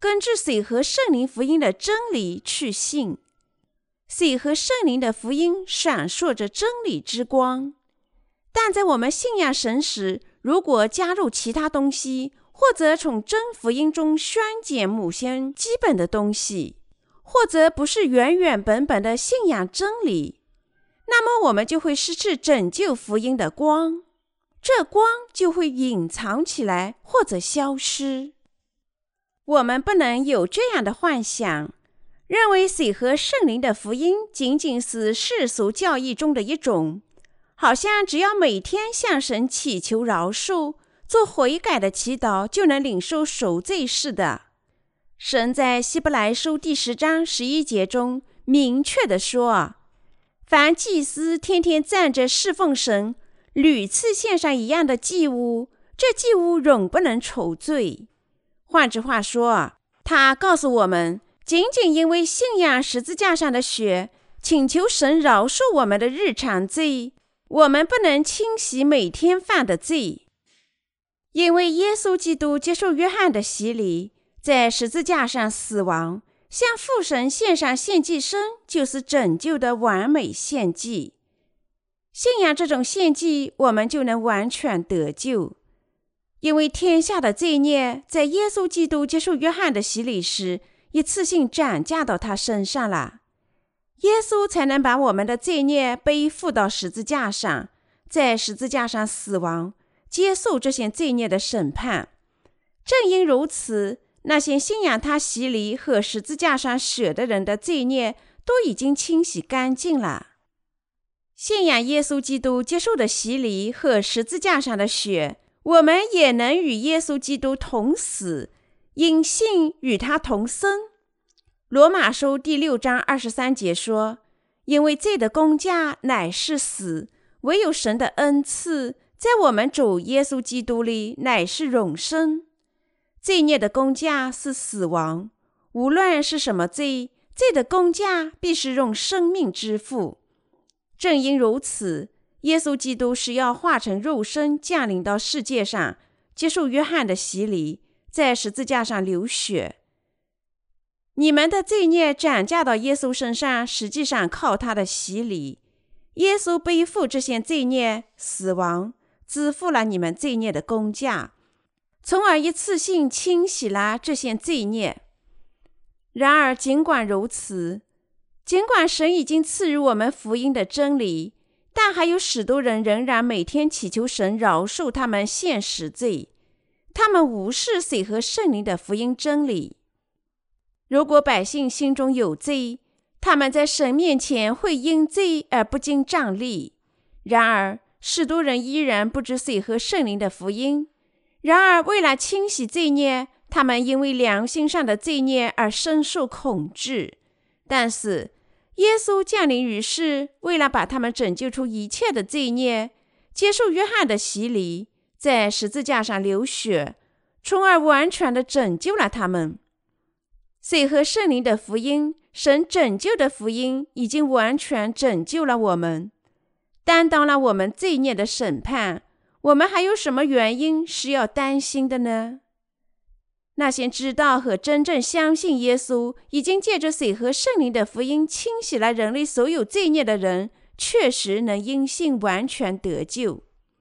根据水和圣灵福音的真理去信。水和圣灵的福音闪烁着真理之光，但在我们信仰神时，如果加入其他东西，或者从真福音中删减某些基本的东西，或者不是原原本本的信仰真理，那么我们就会失去拯救福音的光，这光就会隐藏起来或者消失。我们不能有这样的幻想，认为水和圣灵的福音仅仅是世俗教义中的一种，好像只要每天向神祈求饶恕，做悔改的祈祷，就能领受赎罪似的。神在希伯来书第十章十一节中明确地说，凡祭司天天站着侍奉神，屡次献上一样的祭物，这祭物永不能除罪。换句话说，他告诉我们，仅仅因为信仰十字架上的血，请求神饶恕我们的日常罪，我们不能清洗每天犯的罪。因为耶稣基督接受约翰的洗礼，在十字架上死亡，向父神献上献祭牲，就是拯救的完美献祭。信仰这种献祭，我们就能完全得救。因为天下的罪孽在耶稣基督接受约翰的洗礼时，一次性转嫁到他身上了，耶稣才能把我们的罪孽背负到十字架上，在十字架上死亡，接受这些罪孽的审判。正因如此，那些信仰他洗礼和十字架上血的人的罪孽都已经清洗干净了。信仰耶稣基督接受的洗礼和十字架上的血，我们也能与耶稣基督同死，因信与他同生。罗马书第六章二十三节说，因为罪的工价乃是死，唯有神的恩赐在我们主耶稣基督里乃是永生。罪孽的工价是死亡，无论是什么罪，罪的工价必是用生命支付。正因如此，耶稣基督是要化成肉身降临到世界上，接受约翰的洗礼，在十字架上流血。你们的罪孽转嫁到耶稣身上，实际上靠他的洗礼。耶稣背负这些罪孽、死亡，支付了你们罪孽的工价，从而一次性清洗了这些罪孽。然而尽管如此，尽管神已经赐予我们福音的真理，但还有许多人仍然每天祈求神饶恕他们现实罪，他们无视水和圣灵的福音真理。如果百姓心中有罪，他们在神面前会因罪而不经杖力。然而许多人依然不知水和圣灵的福音，然而为了清洗罪孽，他们因为良心上的罪孽而深受恐惧。但是耶稣降临于世，为了把他们拯救出一切的罪孽，接受约翰的洗礼，在十字架上流血，从而完全地拯救了他们。水和圣灵的福音，神拯救的福音，已经完全拯救了我们，担当了我们罪孽的审判。我们还有什么原因是要担心的呢？那些知道和真正相信耶稣已经借着水和圣灵的福音清洗了人类所有罪孽的人，确实能因信完全得救。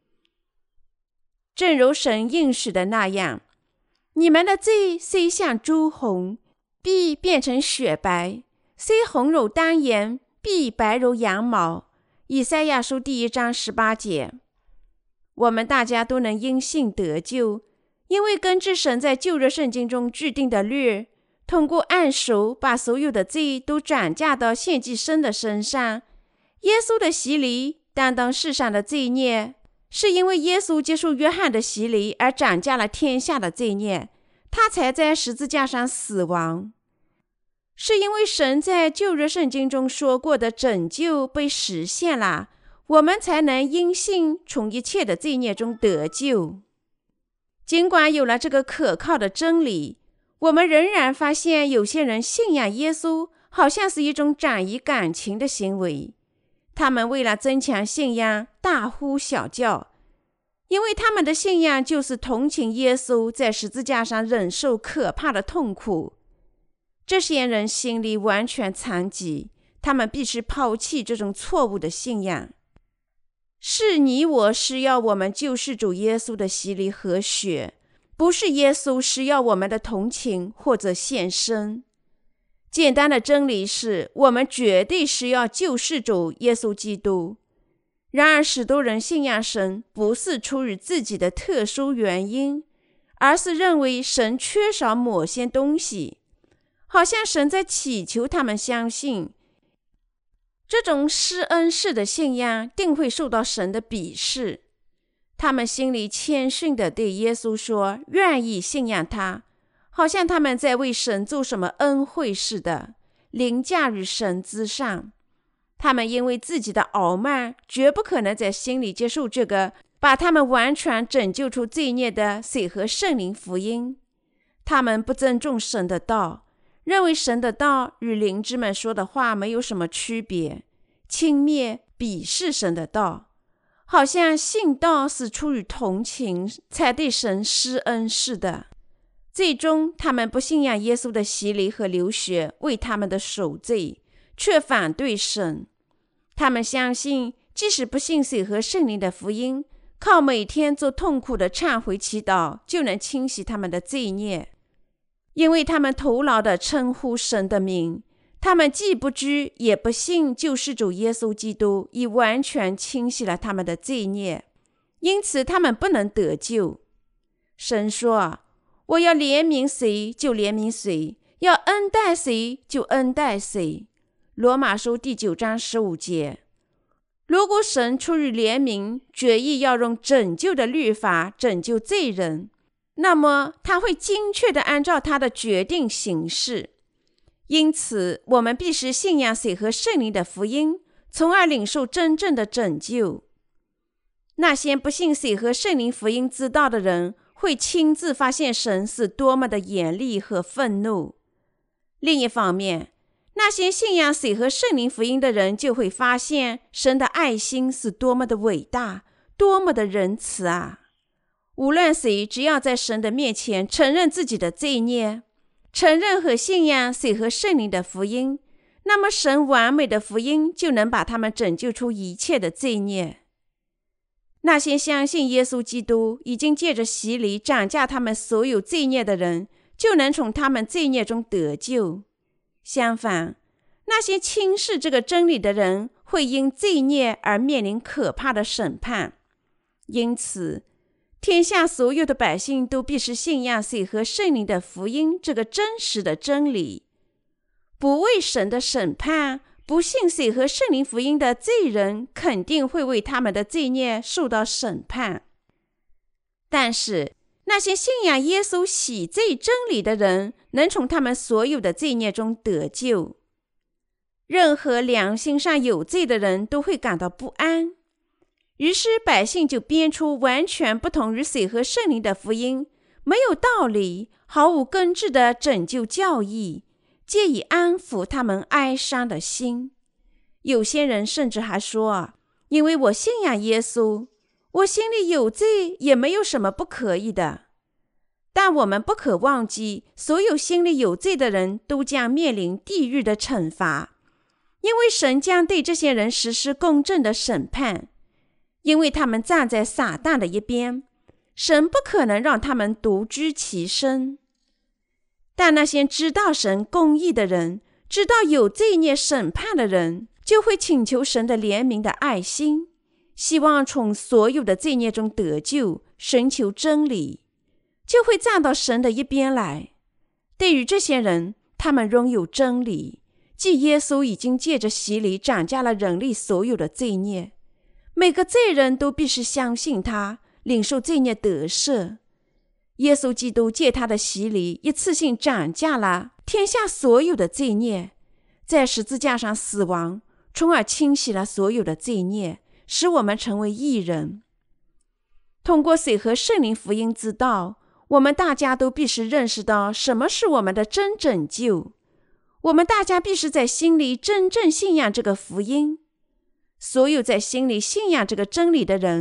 正如神应许的那样，你们的罪虽像朱红，必变成雪白；虽红如丹颜，必白如羊毛。以赛亚书第一章十八节。我们大家都能因信得救，因为根据神在旧约圣经中制定的律，通过按手把所有的罪都转嫁到献祭牲的身上。耶稣的洗礼担当世上的罪孽，是因为耶稣接受约翰的洗礼而转嫁了天下的罪孽，他才在十字架上死亡。是因为神在旧约圣经中说过的拯救被实现了，我们才能因信从一切的罪孽中得救。尽管有了这个可靠的真理，我们仍然发现有些人信仰耶稣好像是一种转移感情的行为。他们为了增强信仰大呼小叫， 因为他们的信仰就是同情耶稣在十字架上忍受可怕的痛苦。这些人心里完全残疾，他们必须抛弃这种错误的信仰。是你我需要我们救世主耶稣的洗礼和血，不是耶稣需要我们的同情或者献身。简单的真理是，我们绝对需要救世主耶稣基督。然而许多人信仰神不是出于自己的特殊原因，而是认为神缺少某些东西，好像神在祈求他们相信。这种施恩式的信仰定会受到神的鄙视。他们心里谦逊地对耶稣说，愿意信仰他，好像他们在为神做什么恩惠似的，凌驾于神之上。他们因为自己的傲慢，绝不可能在心里接受这个把他们完全拯救出罪孽的水和圣灵福音。他们不尊重神的道，认为神的道与灵知们说的话没有什么区别，轻蔑鄙视神的道，好像信道是出于同情才对神施恩似的。最终他们不信仰耶稣的洗礼和流血为他们的赎罪，却反对神。他们相信即使不信水和圣灵的福音，靠每天做痛苦的忏悔祈祷就能清洗他们的罪孽。因为他们徒劳地称呼神的名，他们既不知也不信救世主耶稣基督已完全清洗了他们的罪孽，因此他们不能得救。神说，我要怜悯谁就怜悯谁，要恩待谁就恩待谁。罗马书第九章十五节。如果神出于怜悯决意要用拯救的律法拯救罪人，那么他会精确地按照他的决定行事。因此我们必须信仰水和圣灵的福音，从而领受真正的拯救。那些不信水和圣灵福音之道的人，会亲自发现神是多么的严厉和愤怒。另一方面，那些信仰水和圣灵福音的人就会发现神的爱心是多么的伟大，多么的仁慈啊！无论谁只要在神的面前承认自己的罪孽，承认和信仰水和圣灵的福音，那么神完美的福音就能把他们拯救出一切的罪孽。那些相信耶稣基督已经借着洗礼斩价他们所有罪孽的人，就能从他们罪孽中得救。相反，那些轻视这个真理的人会因罪孽而面临可怕的审判。因此，天下所有的百姓都必须信仰水和圣灵的福音这个真实的真理。不为神的审判，不信水和圣灵福音的罪人肯定会为他们的罪孽受到审判。但是那些信仰耶稣洗罪真理的人，能从他们所有的罪孽中得救。任何良心上有罪的人都会感到不安，于是百姓就编出完全不同于水和圣灵的福音，没有道理、毫无根治的拯救教义，借以安抚他们哀伤的心。有些人甚至还说，因为我信仰耶稣，我心里有罪也没有什么不可以的。但我们不可忘记，所有心里有罪的人都将面临地狱的惩罚，因为神将对这些人实施公正的审判。因为他们站在撒旦的一边，神不可能让他们独居其身。但那些知道神公义的人，知道有罪孽审判的人，就会请求神的怜悯的爱心，希望从所有的罪孽中得救，寻求真理，就会站到神的一边来。对于这些人，他们拥有真理，即耶稣已经借着洗礼斩价了人类所有的罪孽，每个罪人都必须相信他，领受罪孽得赦。耶稣基督借他的洗礼一次性斩价了天下所有的罪孽，在十字架上死亡，从而清洗了所有的罪孽，使我们成为义人。通过水和圣灵福音之道，我们大家都必须认识到什么是我们的真拯救。我们大家必须在心里真正信仰这个福音。所有在心里信仰这个真理的人，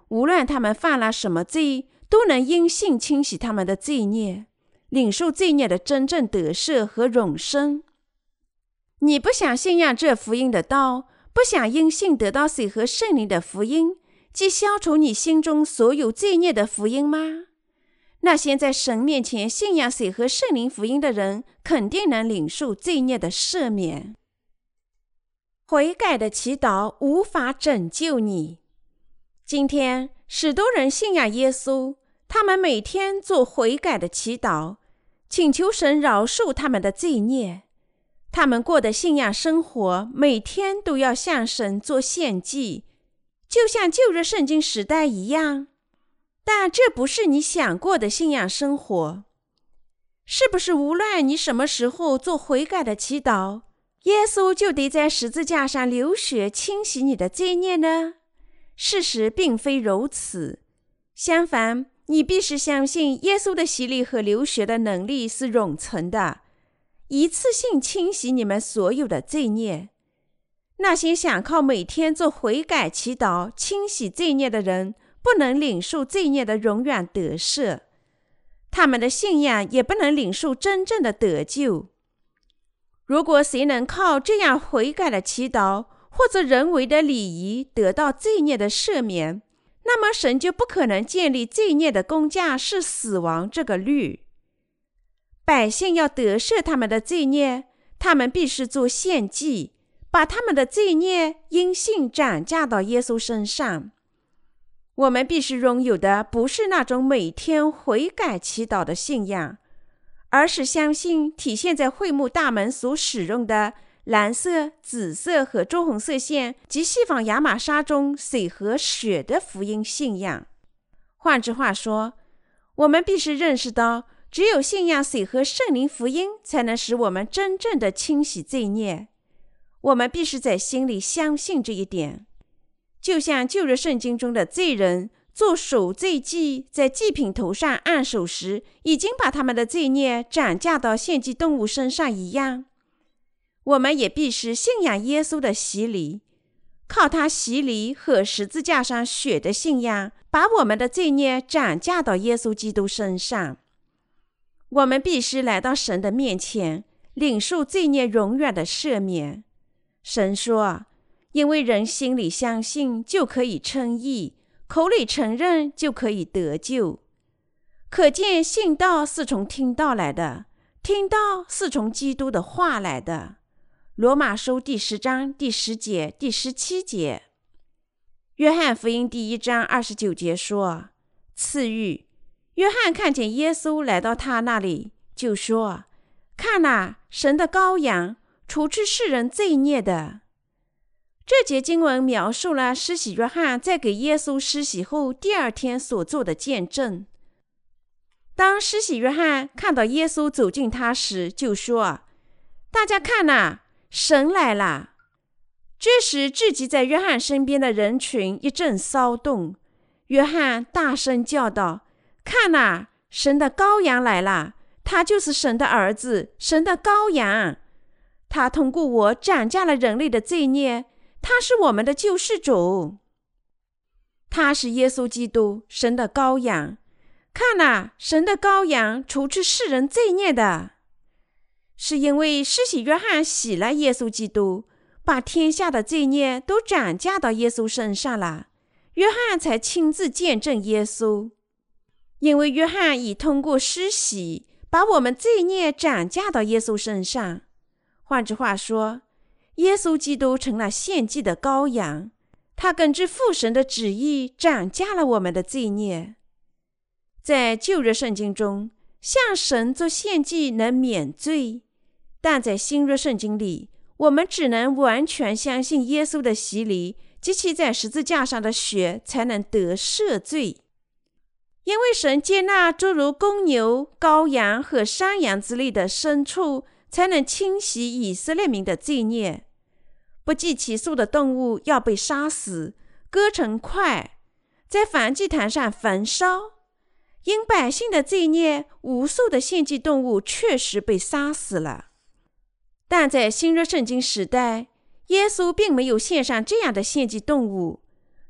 无论他们犯了什么罪，都能因信清洗他们的罪孽，领受罪孽的真正得赦和永生。你不想信仰这福音的道，不想因信得到水和圣灵的福音，即消除你心中所有罪孽的福音吗？那些在神面前信仰水和圣灵福音的人，肯定能领受罪孽的赦免。悔改的祈祷无法拯救你。今天许多人信仰耶稣，他们每天做悔改的祈祷，请求神饶恕他们的罪孽。他们过的信仰生活，每天都要向神做献祭，就像旧约圣经时代一样。但这不是你想过的信仰生活。是不是无论你什么时候做悔改的祈祷，耶稣就得在十字架上流血清洗你的罪孽呢？事实并非如此。相反，你必须相信耶稣的洗礼和流血的能力是永存的，一次性清洗你们所有的罪孽。那些想靠每天做悔改祈祷清洗罪孽的人，不能领受罪孽的永远得赦，他们的信仰也不能领受真正的得救。如果谁能靠这样悔改的祈祷或者人为的礼仪得到罪孽的赦免，那么神就不可能建立罪孽的工价是死亡这个律。百姓要得赦他们的罪孽，他们必须做献祭，把他们的罪孽因信转嫁到耶稣身上。我们必须拥有的不是那种每天悔改祈祷的信仰，而是相信体现在会幕大门所使用的蓝色、紫色和朱红色线及西方亚玛莎中水和血的福音信仰。换句话说，我们必须认识到，只有信仰水和圣灵福音，才能使我们真正的清洗罪孽。我们必须在心里相信这一点。就像旧约圣经中的罪人做赎罪祭，在祭品头上按手时，已经把他们的罪孽转嫁到献祭动物身上一样，我们也必须信仰耶稣的洗礼，靠他洗礼和十字架上血的信仰，把我们的罪孽转嫁到耶稣基督身上。我们必须来到神的面前，领受罪孽永远的赦免。神说，因为人心里相信就可以称义，口里承认就可以得救。可见信道是从听道来的，听道是从基督的话来的。罗马书第十章第十节、第十七节。约翰福音第一章二十九节说，次日，约翰看见耶稣来到他那里，就说，看哪，神的羔羊，除去世人罪孽的。这节经文描述了施洗约翰在给耶稣施洗后第二天所做的见证。当施洗约翰看到耶稣走近他时，就说，大家看哪，神来了。这时聚集在约翰身边的人群一阵骚动，约翰大声叫道，看哪，神的羔羊来了，他就是神的儿子，神的羔羊。他通过我斩价了人类的罪孽，他是我们的救世主。他是耶稣基督，神的羔羊。看哪，神的羔羊，除去世人罪孽的。是因为施洗约翰洗了耶稣基督，把天下的罪孽都转嫁到耶稣身上了，约翰才亲自见证耶稣。因为约翰已通过施洗，把我们罪孽转嫁到耶稣身上。换句话说，耶稣基督成了献祭的羔羊，他根据父神的旨意转嫁了我们的罪孽。在旧约圣经中，向神做献祭能免罪，但在新约圣经里，我们只能完全相信耶稣的洗礼及其在十字架上的血，才能得赦罪。因为神接纳诸如公牛、羔羊和山羊之类的牲畜，才能清洗以色列民的罪孽。不计其数的动物要被杀死，割成块，在燔祭坛上焚烧。因百姓的罪孽，无数的献祭动物确实被杀死了。但在新约圣经时代，耶稣并没有献上这样的献祭动物，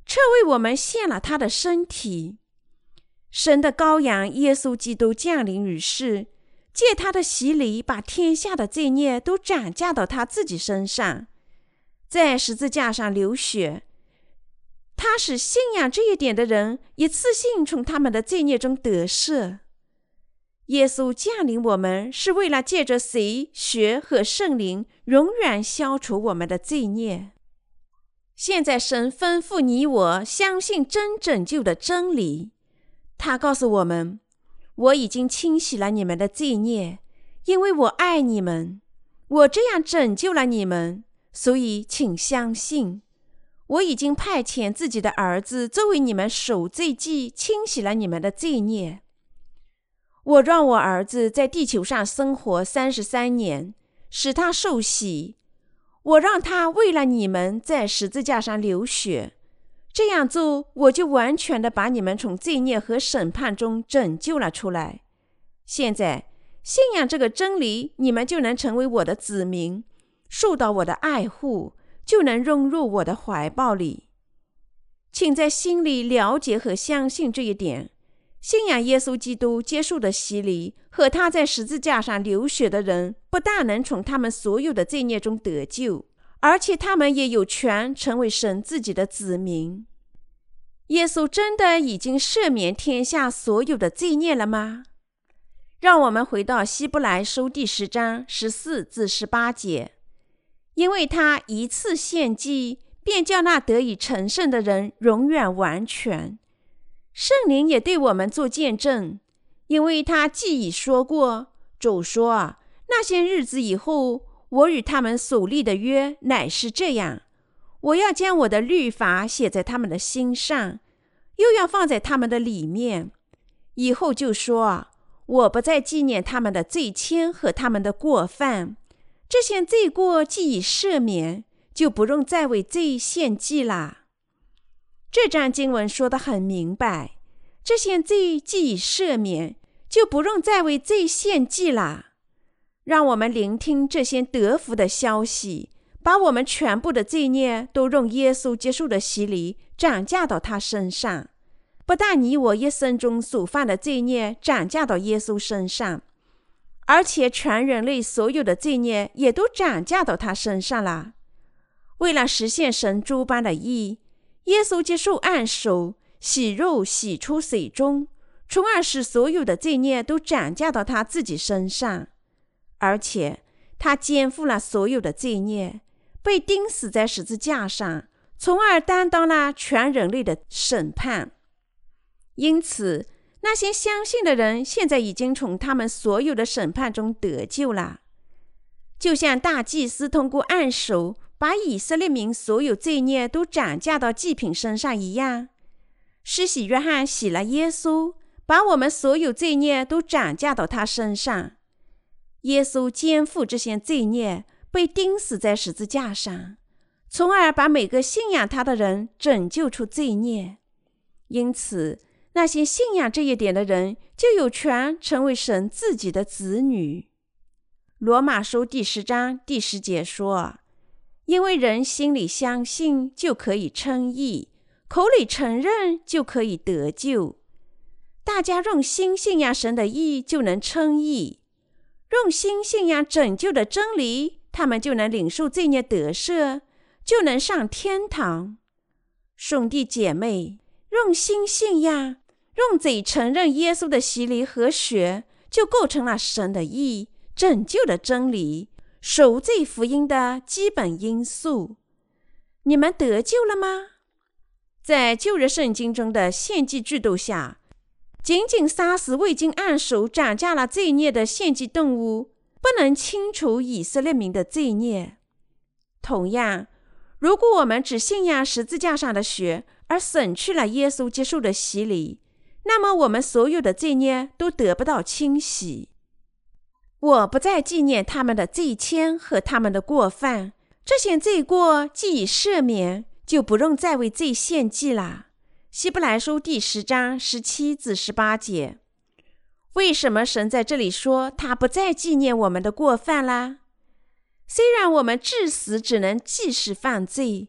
这为我们献了他的身体。神的羔羊耶稣基督降临于世，借他的洗礼把天下的罪孽都转嫁到他自己身上，在十字架上流血。他使信仰这一点的人一次性从他们的罪孽中得赦。耶稣降临我们，是为了借着死、血和圣灵永远消除我们的罪孽。现在神吩咐你我相信真拯救的真理。他告诉我们，我已经清洗了你们的罪孽，因为我爱你们，我这样拯救了你们，所以请相信。我已经派遣自己的儿子作为你们赎罪祭，清洗了你们的罪孽。我让我儿子在地球上生活三十三年，使他受洗。我让他为了你们在十字架上流血。这样做，我就完全的把你们从罪孽和审判中拯救了出来。现在，信仰这个真理，你们就能成为我的子民，受到我的爱护，就能融入我的怀抱里。请在心里了解和相信这一点。信仰耶稣基督接受的洗礼和他在十字架上流血的人，不但能从他们所有的罪孽中得救，而且他们也有权成为神自己的子民。耶稣真的已经赦免天下所有的罪孽了吗？让我们回到希伯来书第十章十四至十八节。因为他一次献祭，便叫那得以成圣的人永远完全。圣灵也对我们做见证，因为他既已说过，主说啊，那些日子以后，我与他们所立的约乃是这样，我要将我的律法写在他们的心上，又要放在他们的里面。以后就说啊，我不再纪念他们的罪愆和他们的过犯，这些罪过既已赦免，就不用再为罪献祭了。这章经文说得很明白，这些罪既已赦免，就不用再为罪献祭了。让我们聆听这些得福的消息，把我们全部的罪孽都用耶稣接受的洗礼转嫁到他身上。不但你我一生中所犯的罪孽转嫁到耶稣身上，而且全人类所有的罪孽也都转嫁到他身上了。为了实现神诸般的义，耶稣接受按手，洗肉洗出水中，从而使所有的罪孽都转嫁到他自己身上。而且他肩负了所有的罪孽，被钉死在十字架上，从而担当了全人类的审判。因此，那些相信的人现在已经从他们所有的审判中得救了。就像大祭司通过按手把以色列民所有罪孽都转嫁到祭品身上一样，施洗约翰洗了耶稣，把我们所有罪孽都转嫁到他身上。耶稣肩负这些罪孽，被钉死在十字架上，从而把每个信仰他的人拯救出罪孽。因此，那些信仰这一点的人就有权成为神自己的子女。罗马书第十章第十节说，因为人心里相信就可以称义，口里承认就可以得救。大家用心信仰神的义就能称义，用心信仰拯救的真理，他们就能领受罪孽得赦，就能上天堂。兄弟姐妹，用心信仰，用嘴承认耶稣的洗礼和血，就构成了神的义，拯救的真理，赎罪福音的基本因素。你们得救了吗？在旧约圣经中的献祭制度下，仅仅杀死未经按手斩价了罪孽的献祭动物，不能清除以色列民的罪孽。同样，如果我们只信仰十字架上的血，而省去了耶稣接受的洗礼，那么我们所有的罪孽都得不到清洗。我不再纪念他们的罪愆和他们的过犯，这些罪过既已赦免，就不用再为罪献祭了。希伯来书第十章十七至十八节。为什么神在这里说他不再纪念我们的过犯啦？虽然我们至死只能继续犯罪，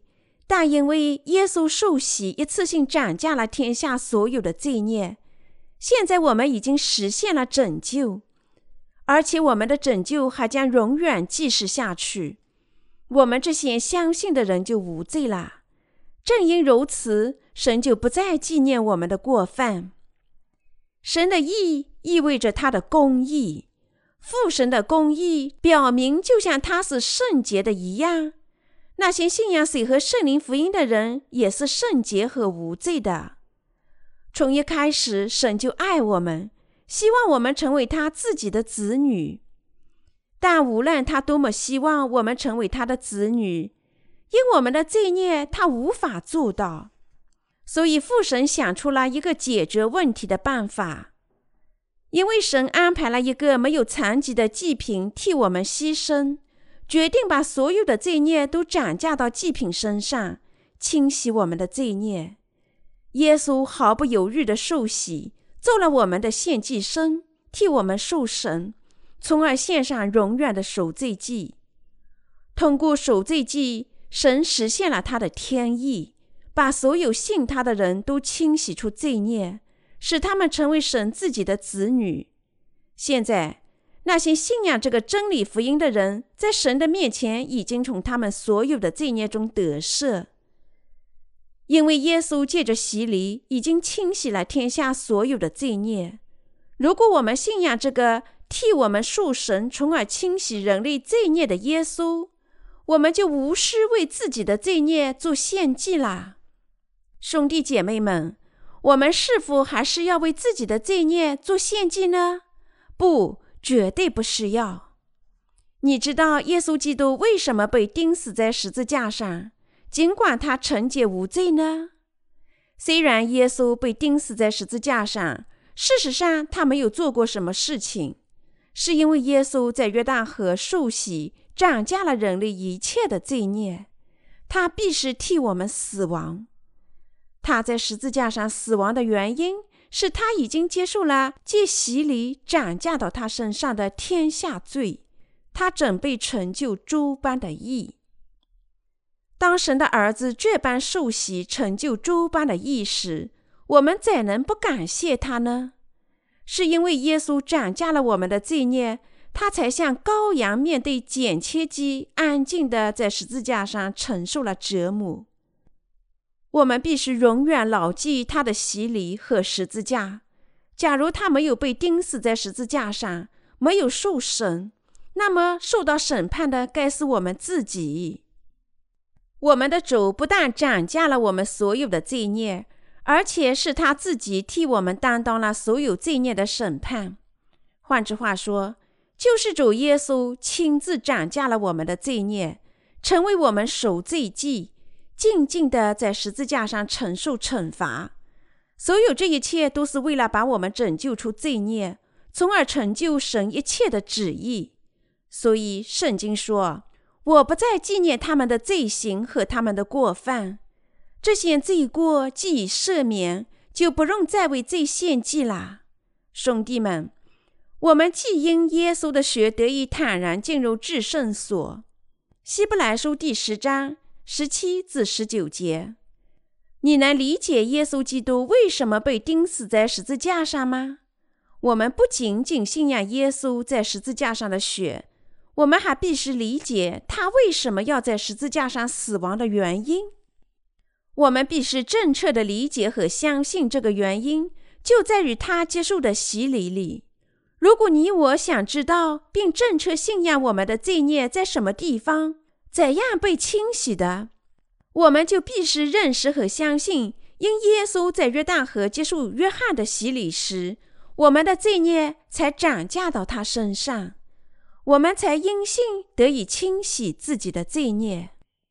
但因为耶稣受洗一次性斩价了天下所有的罪孽，现在我们已经实现了拯救，而且我们的拯救还将永远继续下去。我们这些相信的人就无罪了。正因如此，神就不再纪念我们的过犯。神的义意味着他的公义，父神的公义表明就像他是圣洁的一样，那些信仰水和圣灵福音的人也是圣洁和无罪的。从一开始，神就爱我们，希望我们成为他自己的子女。但无论他多么希望我们成为他的子女，因我们的罪孽，他无法做到。所以父神想出了一个解决问题的办法。因为神安排了一个没有残疾的祭品替我们牺牲，决定把所有的罪孽都转嫁到祭品身上，清洗我们的罪孽。耶稣毫不犹豫地受洗，做了我们的献祭牲，替我们受审，从而献上永远的赎罪祭。通过赎罪祭，神实现了他的天意，把所有信他的人都清洗出罪孽，使他们成为神自己的子女。现在，那些信仰这个真理福音的人，在神的面前已经从他们所有的罪孽中得赦。因为耶稣借着洗礼已经清洗了天下所有的罪孽。如果我们信仰这个替我们受审，从而清洗人类罪孽的耶稣，我们就无需为自己的罪孽做献祭啦。兄弟姐妹们，我们是否还是要为自己的罪孽做献祭呢？不，绝对不是要。你知道耶稣基督为什么被钉死在十字架上，尽管他纯洁无罪呢？虽然耶稣被钉死在十字架上，事实上他没有做过什么事情，是因为耶稣在约旦河受洗，斩价了人类一切的罪孽，他必须替我们死亡。他在十字架上死亡的原因，是他已经接受了借洗礼斩价到他身上的天下罪，他准备成就诸般的义。当神的儿子这般受洗成就诸般的义时，我们怎能不感谢他呢？是因为耶稣斩价了我们的罪孽，他才像羔羊面对剪切机，安静地在十字架上承受了折磨。我们必须永远牢记他的洗礼和十字架。假如他没有被钉死在十字架上，没有受审，那么受到审判的该是我们自己。我们的主不但斩价了我们所有的罪孽，而且是他自己替我们担当了所有罪孽的审判。换句话说，救世主耶稣亲自斩价了我们的罪孽，成为我们赎罪祭，静静地在十字架上承受惩罚。所有这一切都是为了把我们拯救出罪孽，从而成就神一切的旨意。所以圣经说，我不再纪念他们的罪行和他们的过犯，这些罪过既已赦免，就不用再为罪献祭了。兄弟们，我们既因耶稣的血得以坦然进入至圣所。希伯来书第十章十七至十九节，你能理解耶稣基督为什么被钉死在十字架上吗？我们不仅仅信仰耶稣在十字架上的血，我们还必须理解他为什么要在十字架上死亡的原因。我们必须正确的理解和相信这个原因就在于他接受的洗礼里。如果你我想知道并正确信仰我们的罪孽在什么地方，怎样被清洗的，我们就必须认识和相信，因耶稣在约旦河接受约翰的洗礼时，我们的罪孽才转嫁到他身上，我们才因信得以清洗自己的罪孽。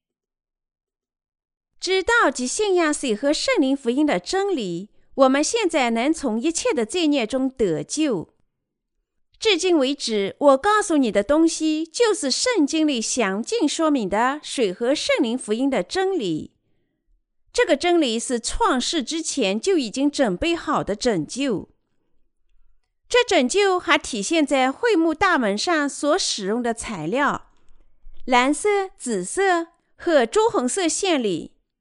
知道及信仰水和圣灵福音的真理，我们现在能从一切的罪孽中得救。至今为止，我告诉你的东西，就是圣经里详尽说明的水和圣灵福音的真理。这个真理是创世之前就已经准备好的拯救。这拯救还体现在会幕大门上所使用的材料，蓝色、紫色和朱红色线里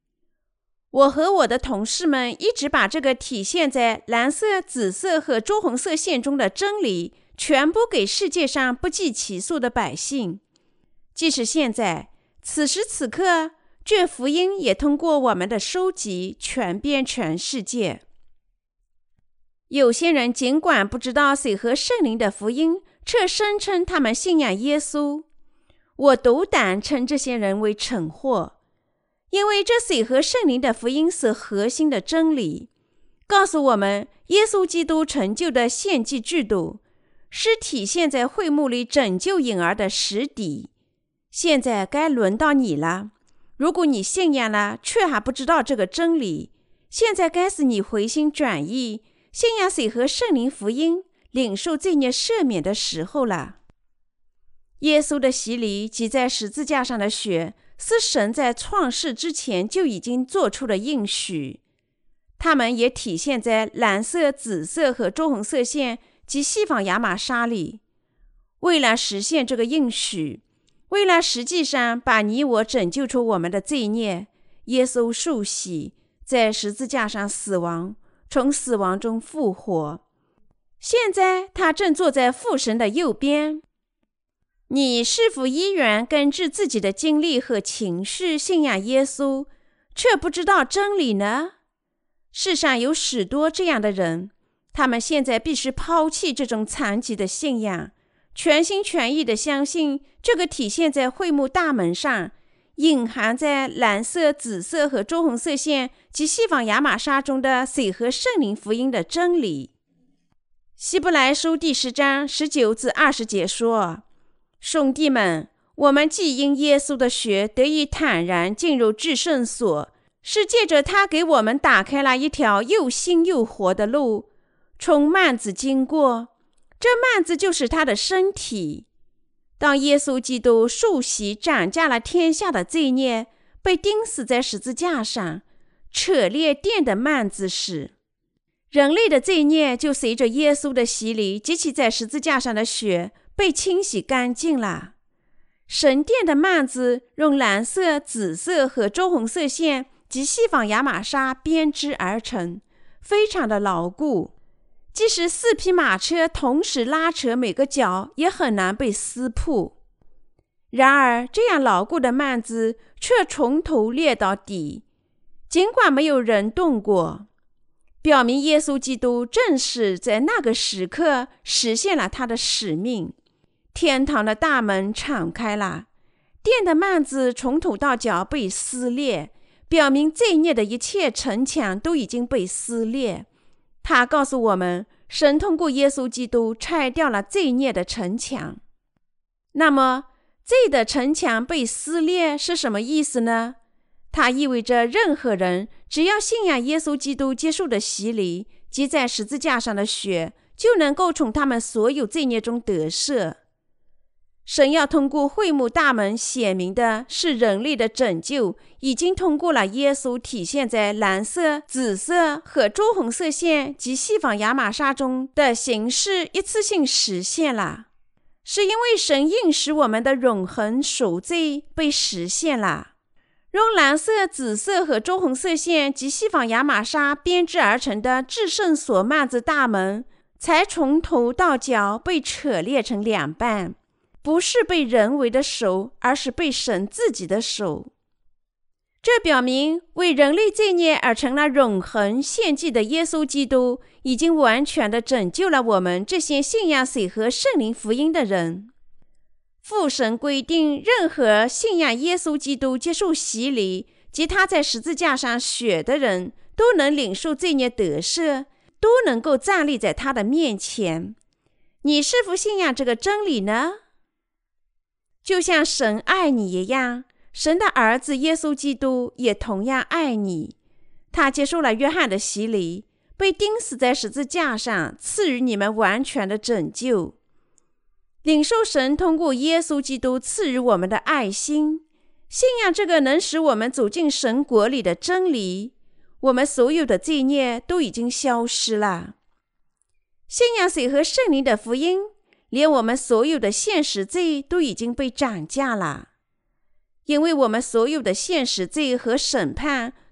我和我的同事们一直把这个体现在蓝色、紫色和朱红色线中的真理传播给世界上不计其数的百姓。即使现在，此时此刻，这福音也通过我们的收集传遍全世界。有些人尽管不知道水和圣灵的福音，却声称他们信仰耶稣。我斗胆称这些人为蠢货，因为这水和圣灵的福音是核心的真理，告诉我们耶稣基督成就的献祭制度是体现在会幕里拯救婴儿的实底。现在该轮到你了，如果你信仰了却还不知道这个真理，现在该是你回心转意，信仰水和圣灵福音，领受罪孽赦免的时候了。耶稣的洗礼及在十字架上的血，是神在创世之前就已经做出的应许，它们也体现在蓝色、紫色和朱红色线及西方亚玛莎里。为了实现这个应许，为了实际上把你我拯救出我们的罪孽，耶稣受洗，在十字架上死亡，从死亡中复活。现在他正坐在父神的右边。你是否依然根据自己的经历和情绪信仰耶稣，却不知道真理呢？世上有许多这样的人，他们现在必须抛弃这种残疾的信仰，全心全意地相信这个体现在会幕大门上，隐含在蓝色、紫色和朱红色线及西方亚玛莎中的水和圣灵福音的真理。希伯来书第十章十九至二十节说，兄弟们，我们既因耶稣的血得以坦然进入至圣所，是借着他给我们打开了一条又新又活的路，从幔子经过。这幔子就是他的身体。当耶稣基督受洗斩价了天下的罪孽，被钉死在十字架上，扯裂殿的幔子时，人类的罪孽就随着耶稣的洗礼及其在十字架上的血被清洗干净了。神殿的幔子用蓝色、紫色和朱红色线及西方亚玛莎编织而成，非常的牢固，即使四匹马车同时拉扯每个角，也很难被撕破。然而这样牢固的幔子却从头裂到底，尽管没有人动过，表明耶稣基督正是在那个时刻实现了他的使命。天堂的大门敞开了，殿的幔子从头到脚被撕裂，表明罪孽的一切城墙都已经被撕裂。他告诉我们，神通过耶稣基督拆掉了罪孽的城墙。那么罪的城墙被撕裂是什么意思呢？它意味着任何人只要信仰耶稣基督接受的洗礼及在十字架上的血，就能够从他们所有罪孽中得赦。神要通过会幕大门显明的是人类的拯救已经通过了耶稣体现在蓝色、紫色和朱红色线及西方亚玛莎中的形式一次性实现了，是因为神应许我们的永恒赎罪被实现了。用蓝色、紫色和朱红色线及西方亚玛莎编织而成的至圣所幔子大门，才从头到脚被扯裂成两半，不是被人为的手，而是被神自己的手。这表明为人类罪孽而成了永恒献祭的耶稣基督，已经完全地拯救了我们这些信仰水和圣灵福音的人。父神规定，任何信仰耶稣基督接受洗礼及他在十字架上血的人，都能领受罪孽得赦，都能够站立在他的面前。你是否信仰这个真理呢？就像神爱你一样，神的儿子耶稣基督也同样爱你。他接受了约翰的洗礼，被钉死在十字架上，赐予你们完全的拯救。领受神通过耶稣基督赐予我们的爱心，信仰这个能使我们走进神国里的真理，我们所有的罪孽都已经消失了。信仰水和圣灵的福音，连我们所有的现实罪都已经被斩价了，因为我们所有的现实罪和审判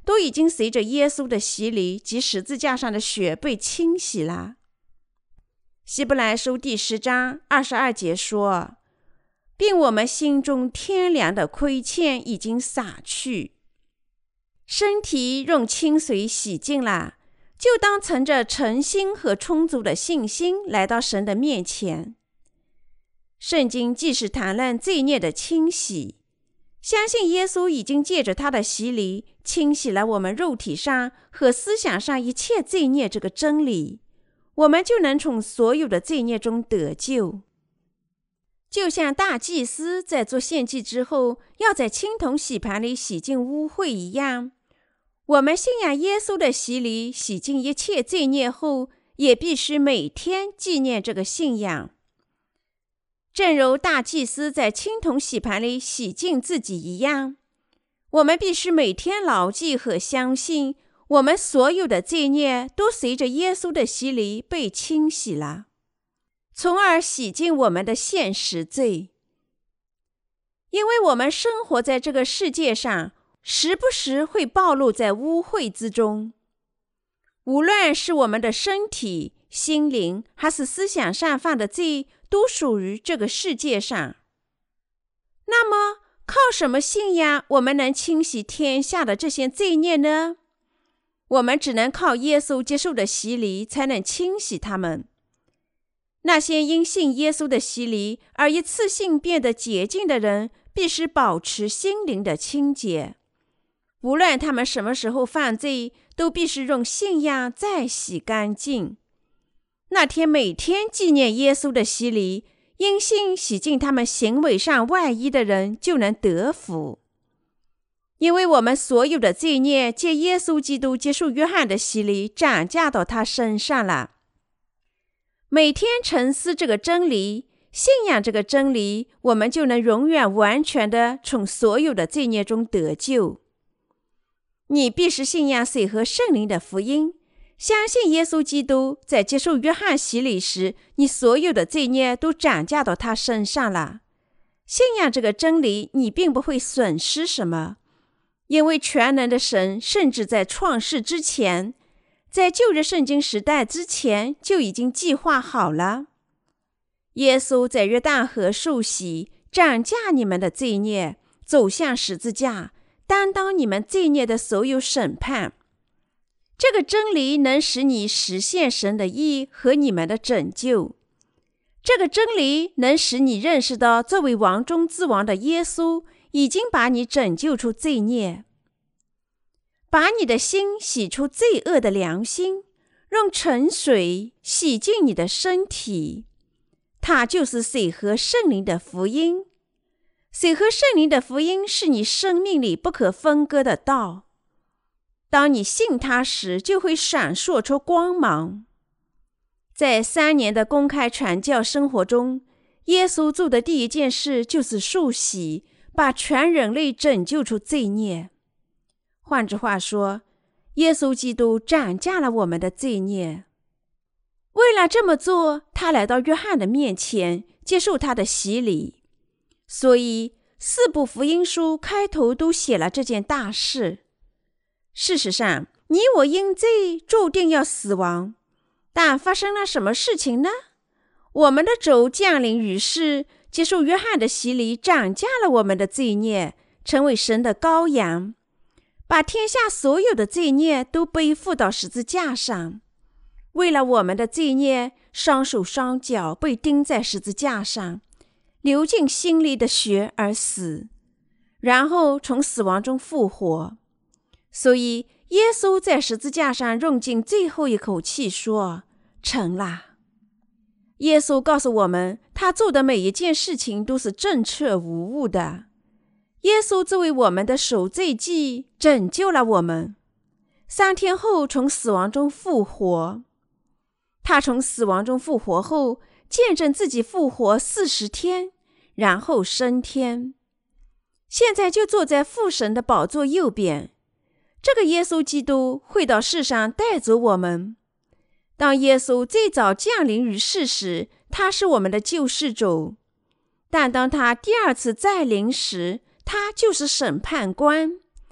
都已经随着耶稣的洗礼及十字架上的血被清洗了。希伯来书第十章二十二节说，并我们心中天良的亏欠已经洒去，身体用清水洗净了，就当存着诚心和充足的信心来到神的面前。圣经既是谈论罪孽的清洗，相信耶稣已经借着他的洗礼清洗了我们肉体上和思想上一切罪孽这个真理，我们就能从所有的罪孽中得救。就像大祭司在做献祭之后要在青铜洗盘里洗净污秽一样，我们信仰耶稣的洗礼洗净一切罪孽后，也必须每天纪念这个信仰。正如大祭司在青铜洗盘里洗净自己一样，我们必须每天牢记和相信，我们所有的罪孽都随着耶稣的洗礼被清洗了，从而洗净我们的现实罪。因为我们生活在这个世界上，时不时会暴露在污秽之中，无论是我们的身体、心灵还是思想上犯的罪，都属于这个世界上。那么靠什么信仰我们能清洗天下的这些罪孽呢？我们只能靠耶稣接受的洗礼才能清洗他们。那些因信耶稣的洗礼而一次性变得洁净的人，必须保持心灵的清洁，无论他们什么时候犯罪，都必须用信仰再洗干净。那天每天纪念耶稣的洗礼，因信洗净他们行为上外衣的人就能得福。因为我们所有的罪孽借耶稣基督接受约翰的洗礼转嫁到他身上了。每天沉思这个真理，信仰这个真理，我们就能永远完全的从所有的罪孽中得救。你必须信仰水和圣灵的福音，相信耶稣基督在接受约翰洗礼时，你所有的罪孽都转嫁到他身上了。信仰这个真理，你并不会损失什么，因为全能的神甚至在创世之前，在旧约圣经时代之前就已经计划好了。耶稣在约旦河受洗，斩价你们的罪孽，走向十字架，担当你们罪孽的所有审判。这个真理能使你实现神的义和你们的拯救。这个真理能使你认识到，作为王中之王的耶稣已经把你拯救出罪孽，把你的心洗出罪恶的良心，用沉水洗净你的身体。它就是水和圣灵的福音。水和圣灵的福音是你生命里不可分割的道。当你信它时，就会闪烁出光芒。在三年的公开传教生活中，耶稣做的第一件事就是受洗，把全人类拯救出罪孽。换句话说，耶稣基督斩价了我们的罪孽。为了这么做，他来到约翰的面前，接受他的洗礼。所以，四部福音书开头都写了这件大事。事实上，你我因罪注定要死亡，但发生了什么事情呢？我们的主降临于世，接受约翰的洗礼，斩价了我们的罪孽，成为神的羔羊，把天下所有的罪孽都背负到十字架上。为了我们的罪孽，双手双脚被钉在十字架上，流尽心里的血而死，然后从死亡中复活。所以耶稣在十字架上用尽最后一口气说，成了。耶稣告诉我们，他做的每一件事情都是正确无误的。耶稣作为我们的赎罪祭，拯救了我们。三天后从死亡中复活。他从死亡中复活后，见证自己复活四十天，然后升天。现在就坐在父神的宝座右边。这个耶稣基督会到世上带走我们。当耶稣最早降临于世时，他是我们的救世主。但当他第二次再临时，他就是审判官。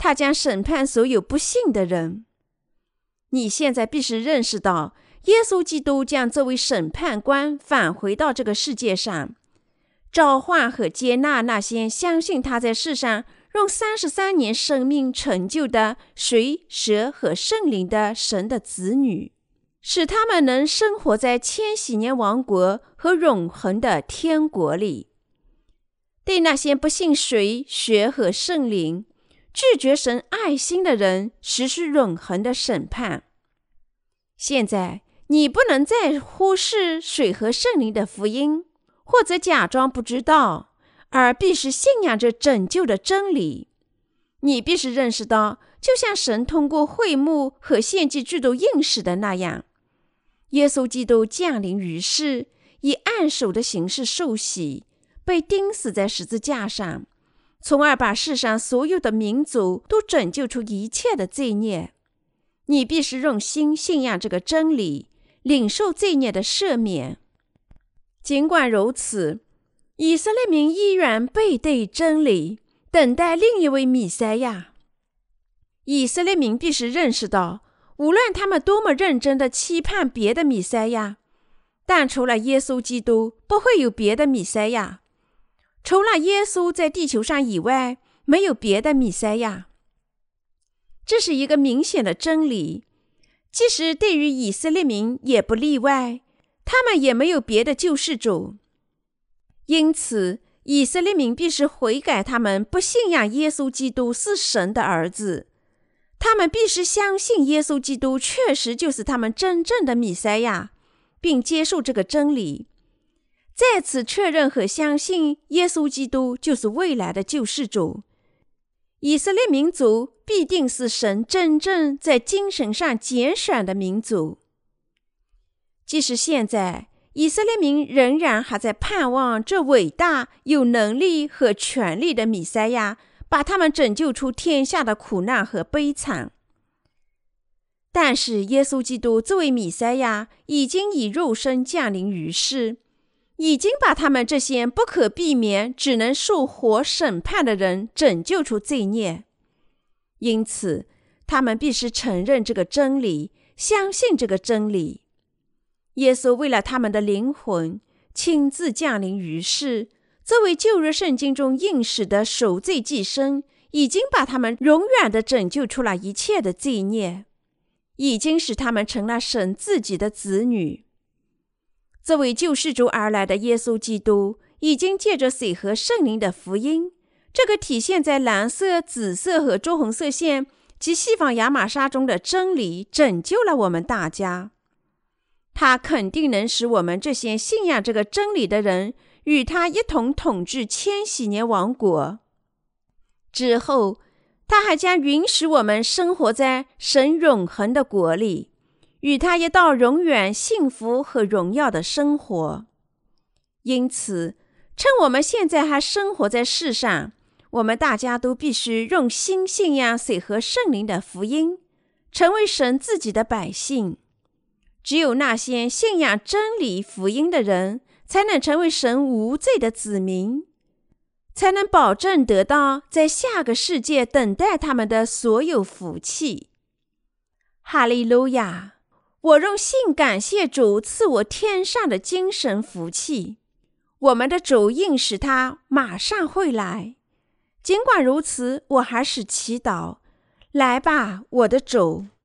他将审判所有不信的人。你现在必须认识到，耶稣基督将作为审判官返回到这个世界上，召唤和接纳那些相信他在世上用三十三年生命成就的水、蛇和圣灵的神的子女，使他们能生活在千禧年王国和永恒的天国里。对那些不信水、血和圣灵，拒绝神爱心的人实施永恒的审判。现在你不能再忽视水和圣灵的福音，或者假装不知道，而必须信仰着拯救的真理。你必须认识到，就像神通过会幕和献祭制度应许的那样，耶稣基督降临于世，以按手的形式受洗，被钉死在十字架上，从而把世上所有的民族都拯救出一切的罪孽。你必须用心信仰这个真理，领受罪孽的赦免。尽管如此，以色列民依然背对真理，等待另一位弥赛亚。以色列民必须认识到，无论他们多么认真地期盼别的弥赛亚，但除了耶稣基督，不会有别的弥赛亚。除了耶稣在地球上以外，没有别的弥赛亚。这是一个明显的真理，即使对于以色列民也不例外，他们也没有别的救世主。因此，以色列民必须悔改他们不信仰耶稣基督是神的儿子，他们必须相信耶稣基督确实就是他们真正的弥赛亚，并接受这个真理，再次确认和相信耶稣基督就是未来的救世主。以色列民族必定是神真正在精神上拣选的民族。即使现在，以色列民仍然还在盼望这伟大、有能力和权力的弥赛亚把他们拯救出天下的苦难和悲惨。但是耶稣基督作为弥赛亚已经以肉身降临于世，已经把他们这些不可避免只能受活审判的人拯救出罪孽。因此，他们必须承认这个真理，相信这个真理。耶稣为了他们的灵魂，亲自降临于世，作为旧约圣经中应许的赎罪祭牲，已经把他们永远地拯救出了一切的罪孽，已经使他们成了神自己的子女。作为救世主而来的耶稣基督，已经借着水和圣灵的福音，这个体现在蓝色、紫色和朱红色线及西方亚玛莎中的真理，拯救了我们大家。他肯定能使我们这些信仰这个真理的人与他一同统治千禧年王国。之后，他还将允许我们生活在神永恒的国里，与他一道永远幸福和荣耀的生活。因此，趁我们现在还生活在世上，我们大家都必须用心信仰水和圣灵的福音，成为神自己的百姓。只有那些信仰真理福音的人，才能成为神无罪的子民，才能保证得到在下个世界等待他们的所有福气。哈利路亚！我用信感谢主赐我天上的精神福气。我们的主应许他马上会来。尽管如此，我还是祈祷，来吧，我的主。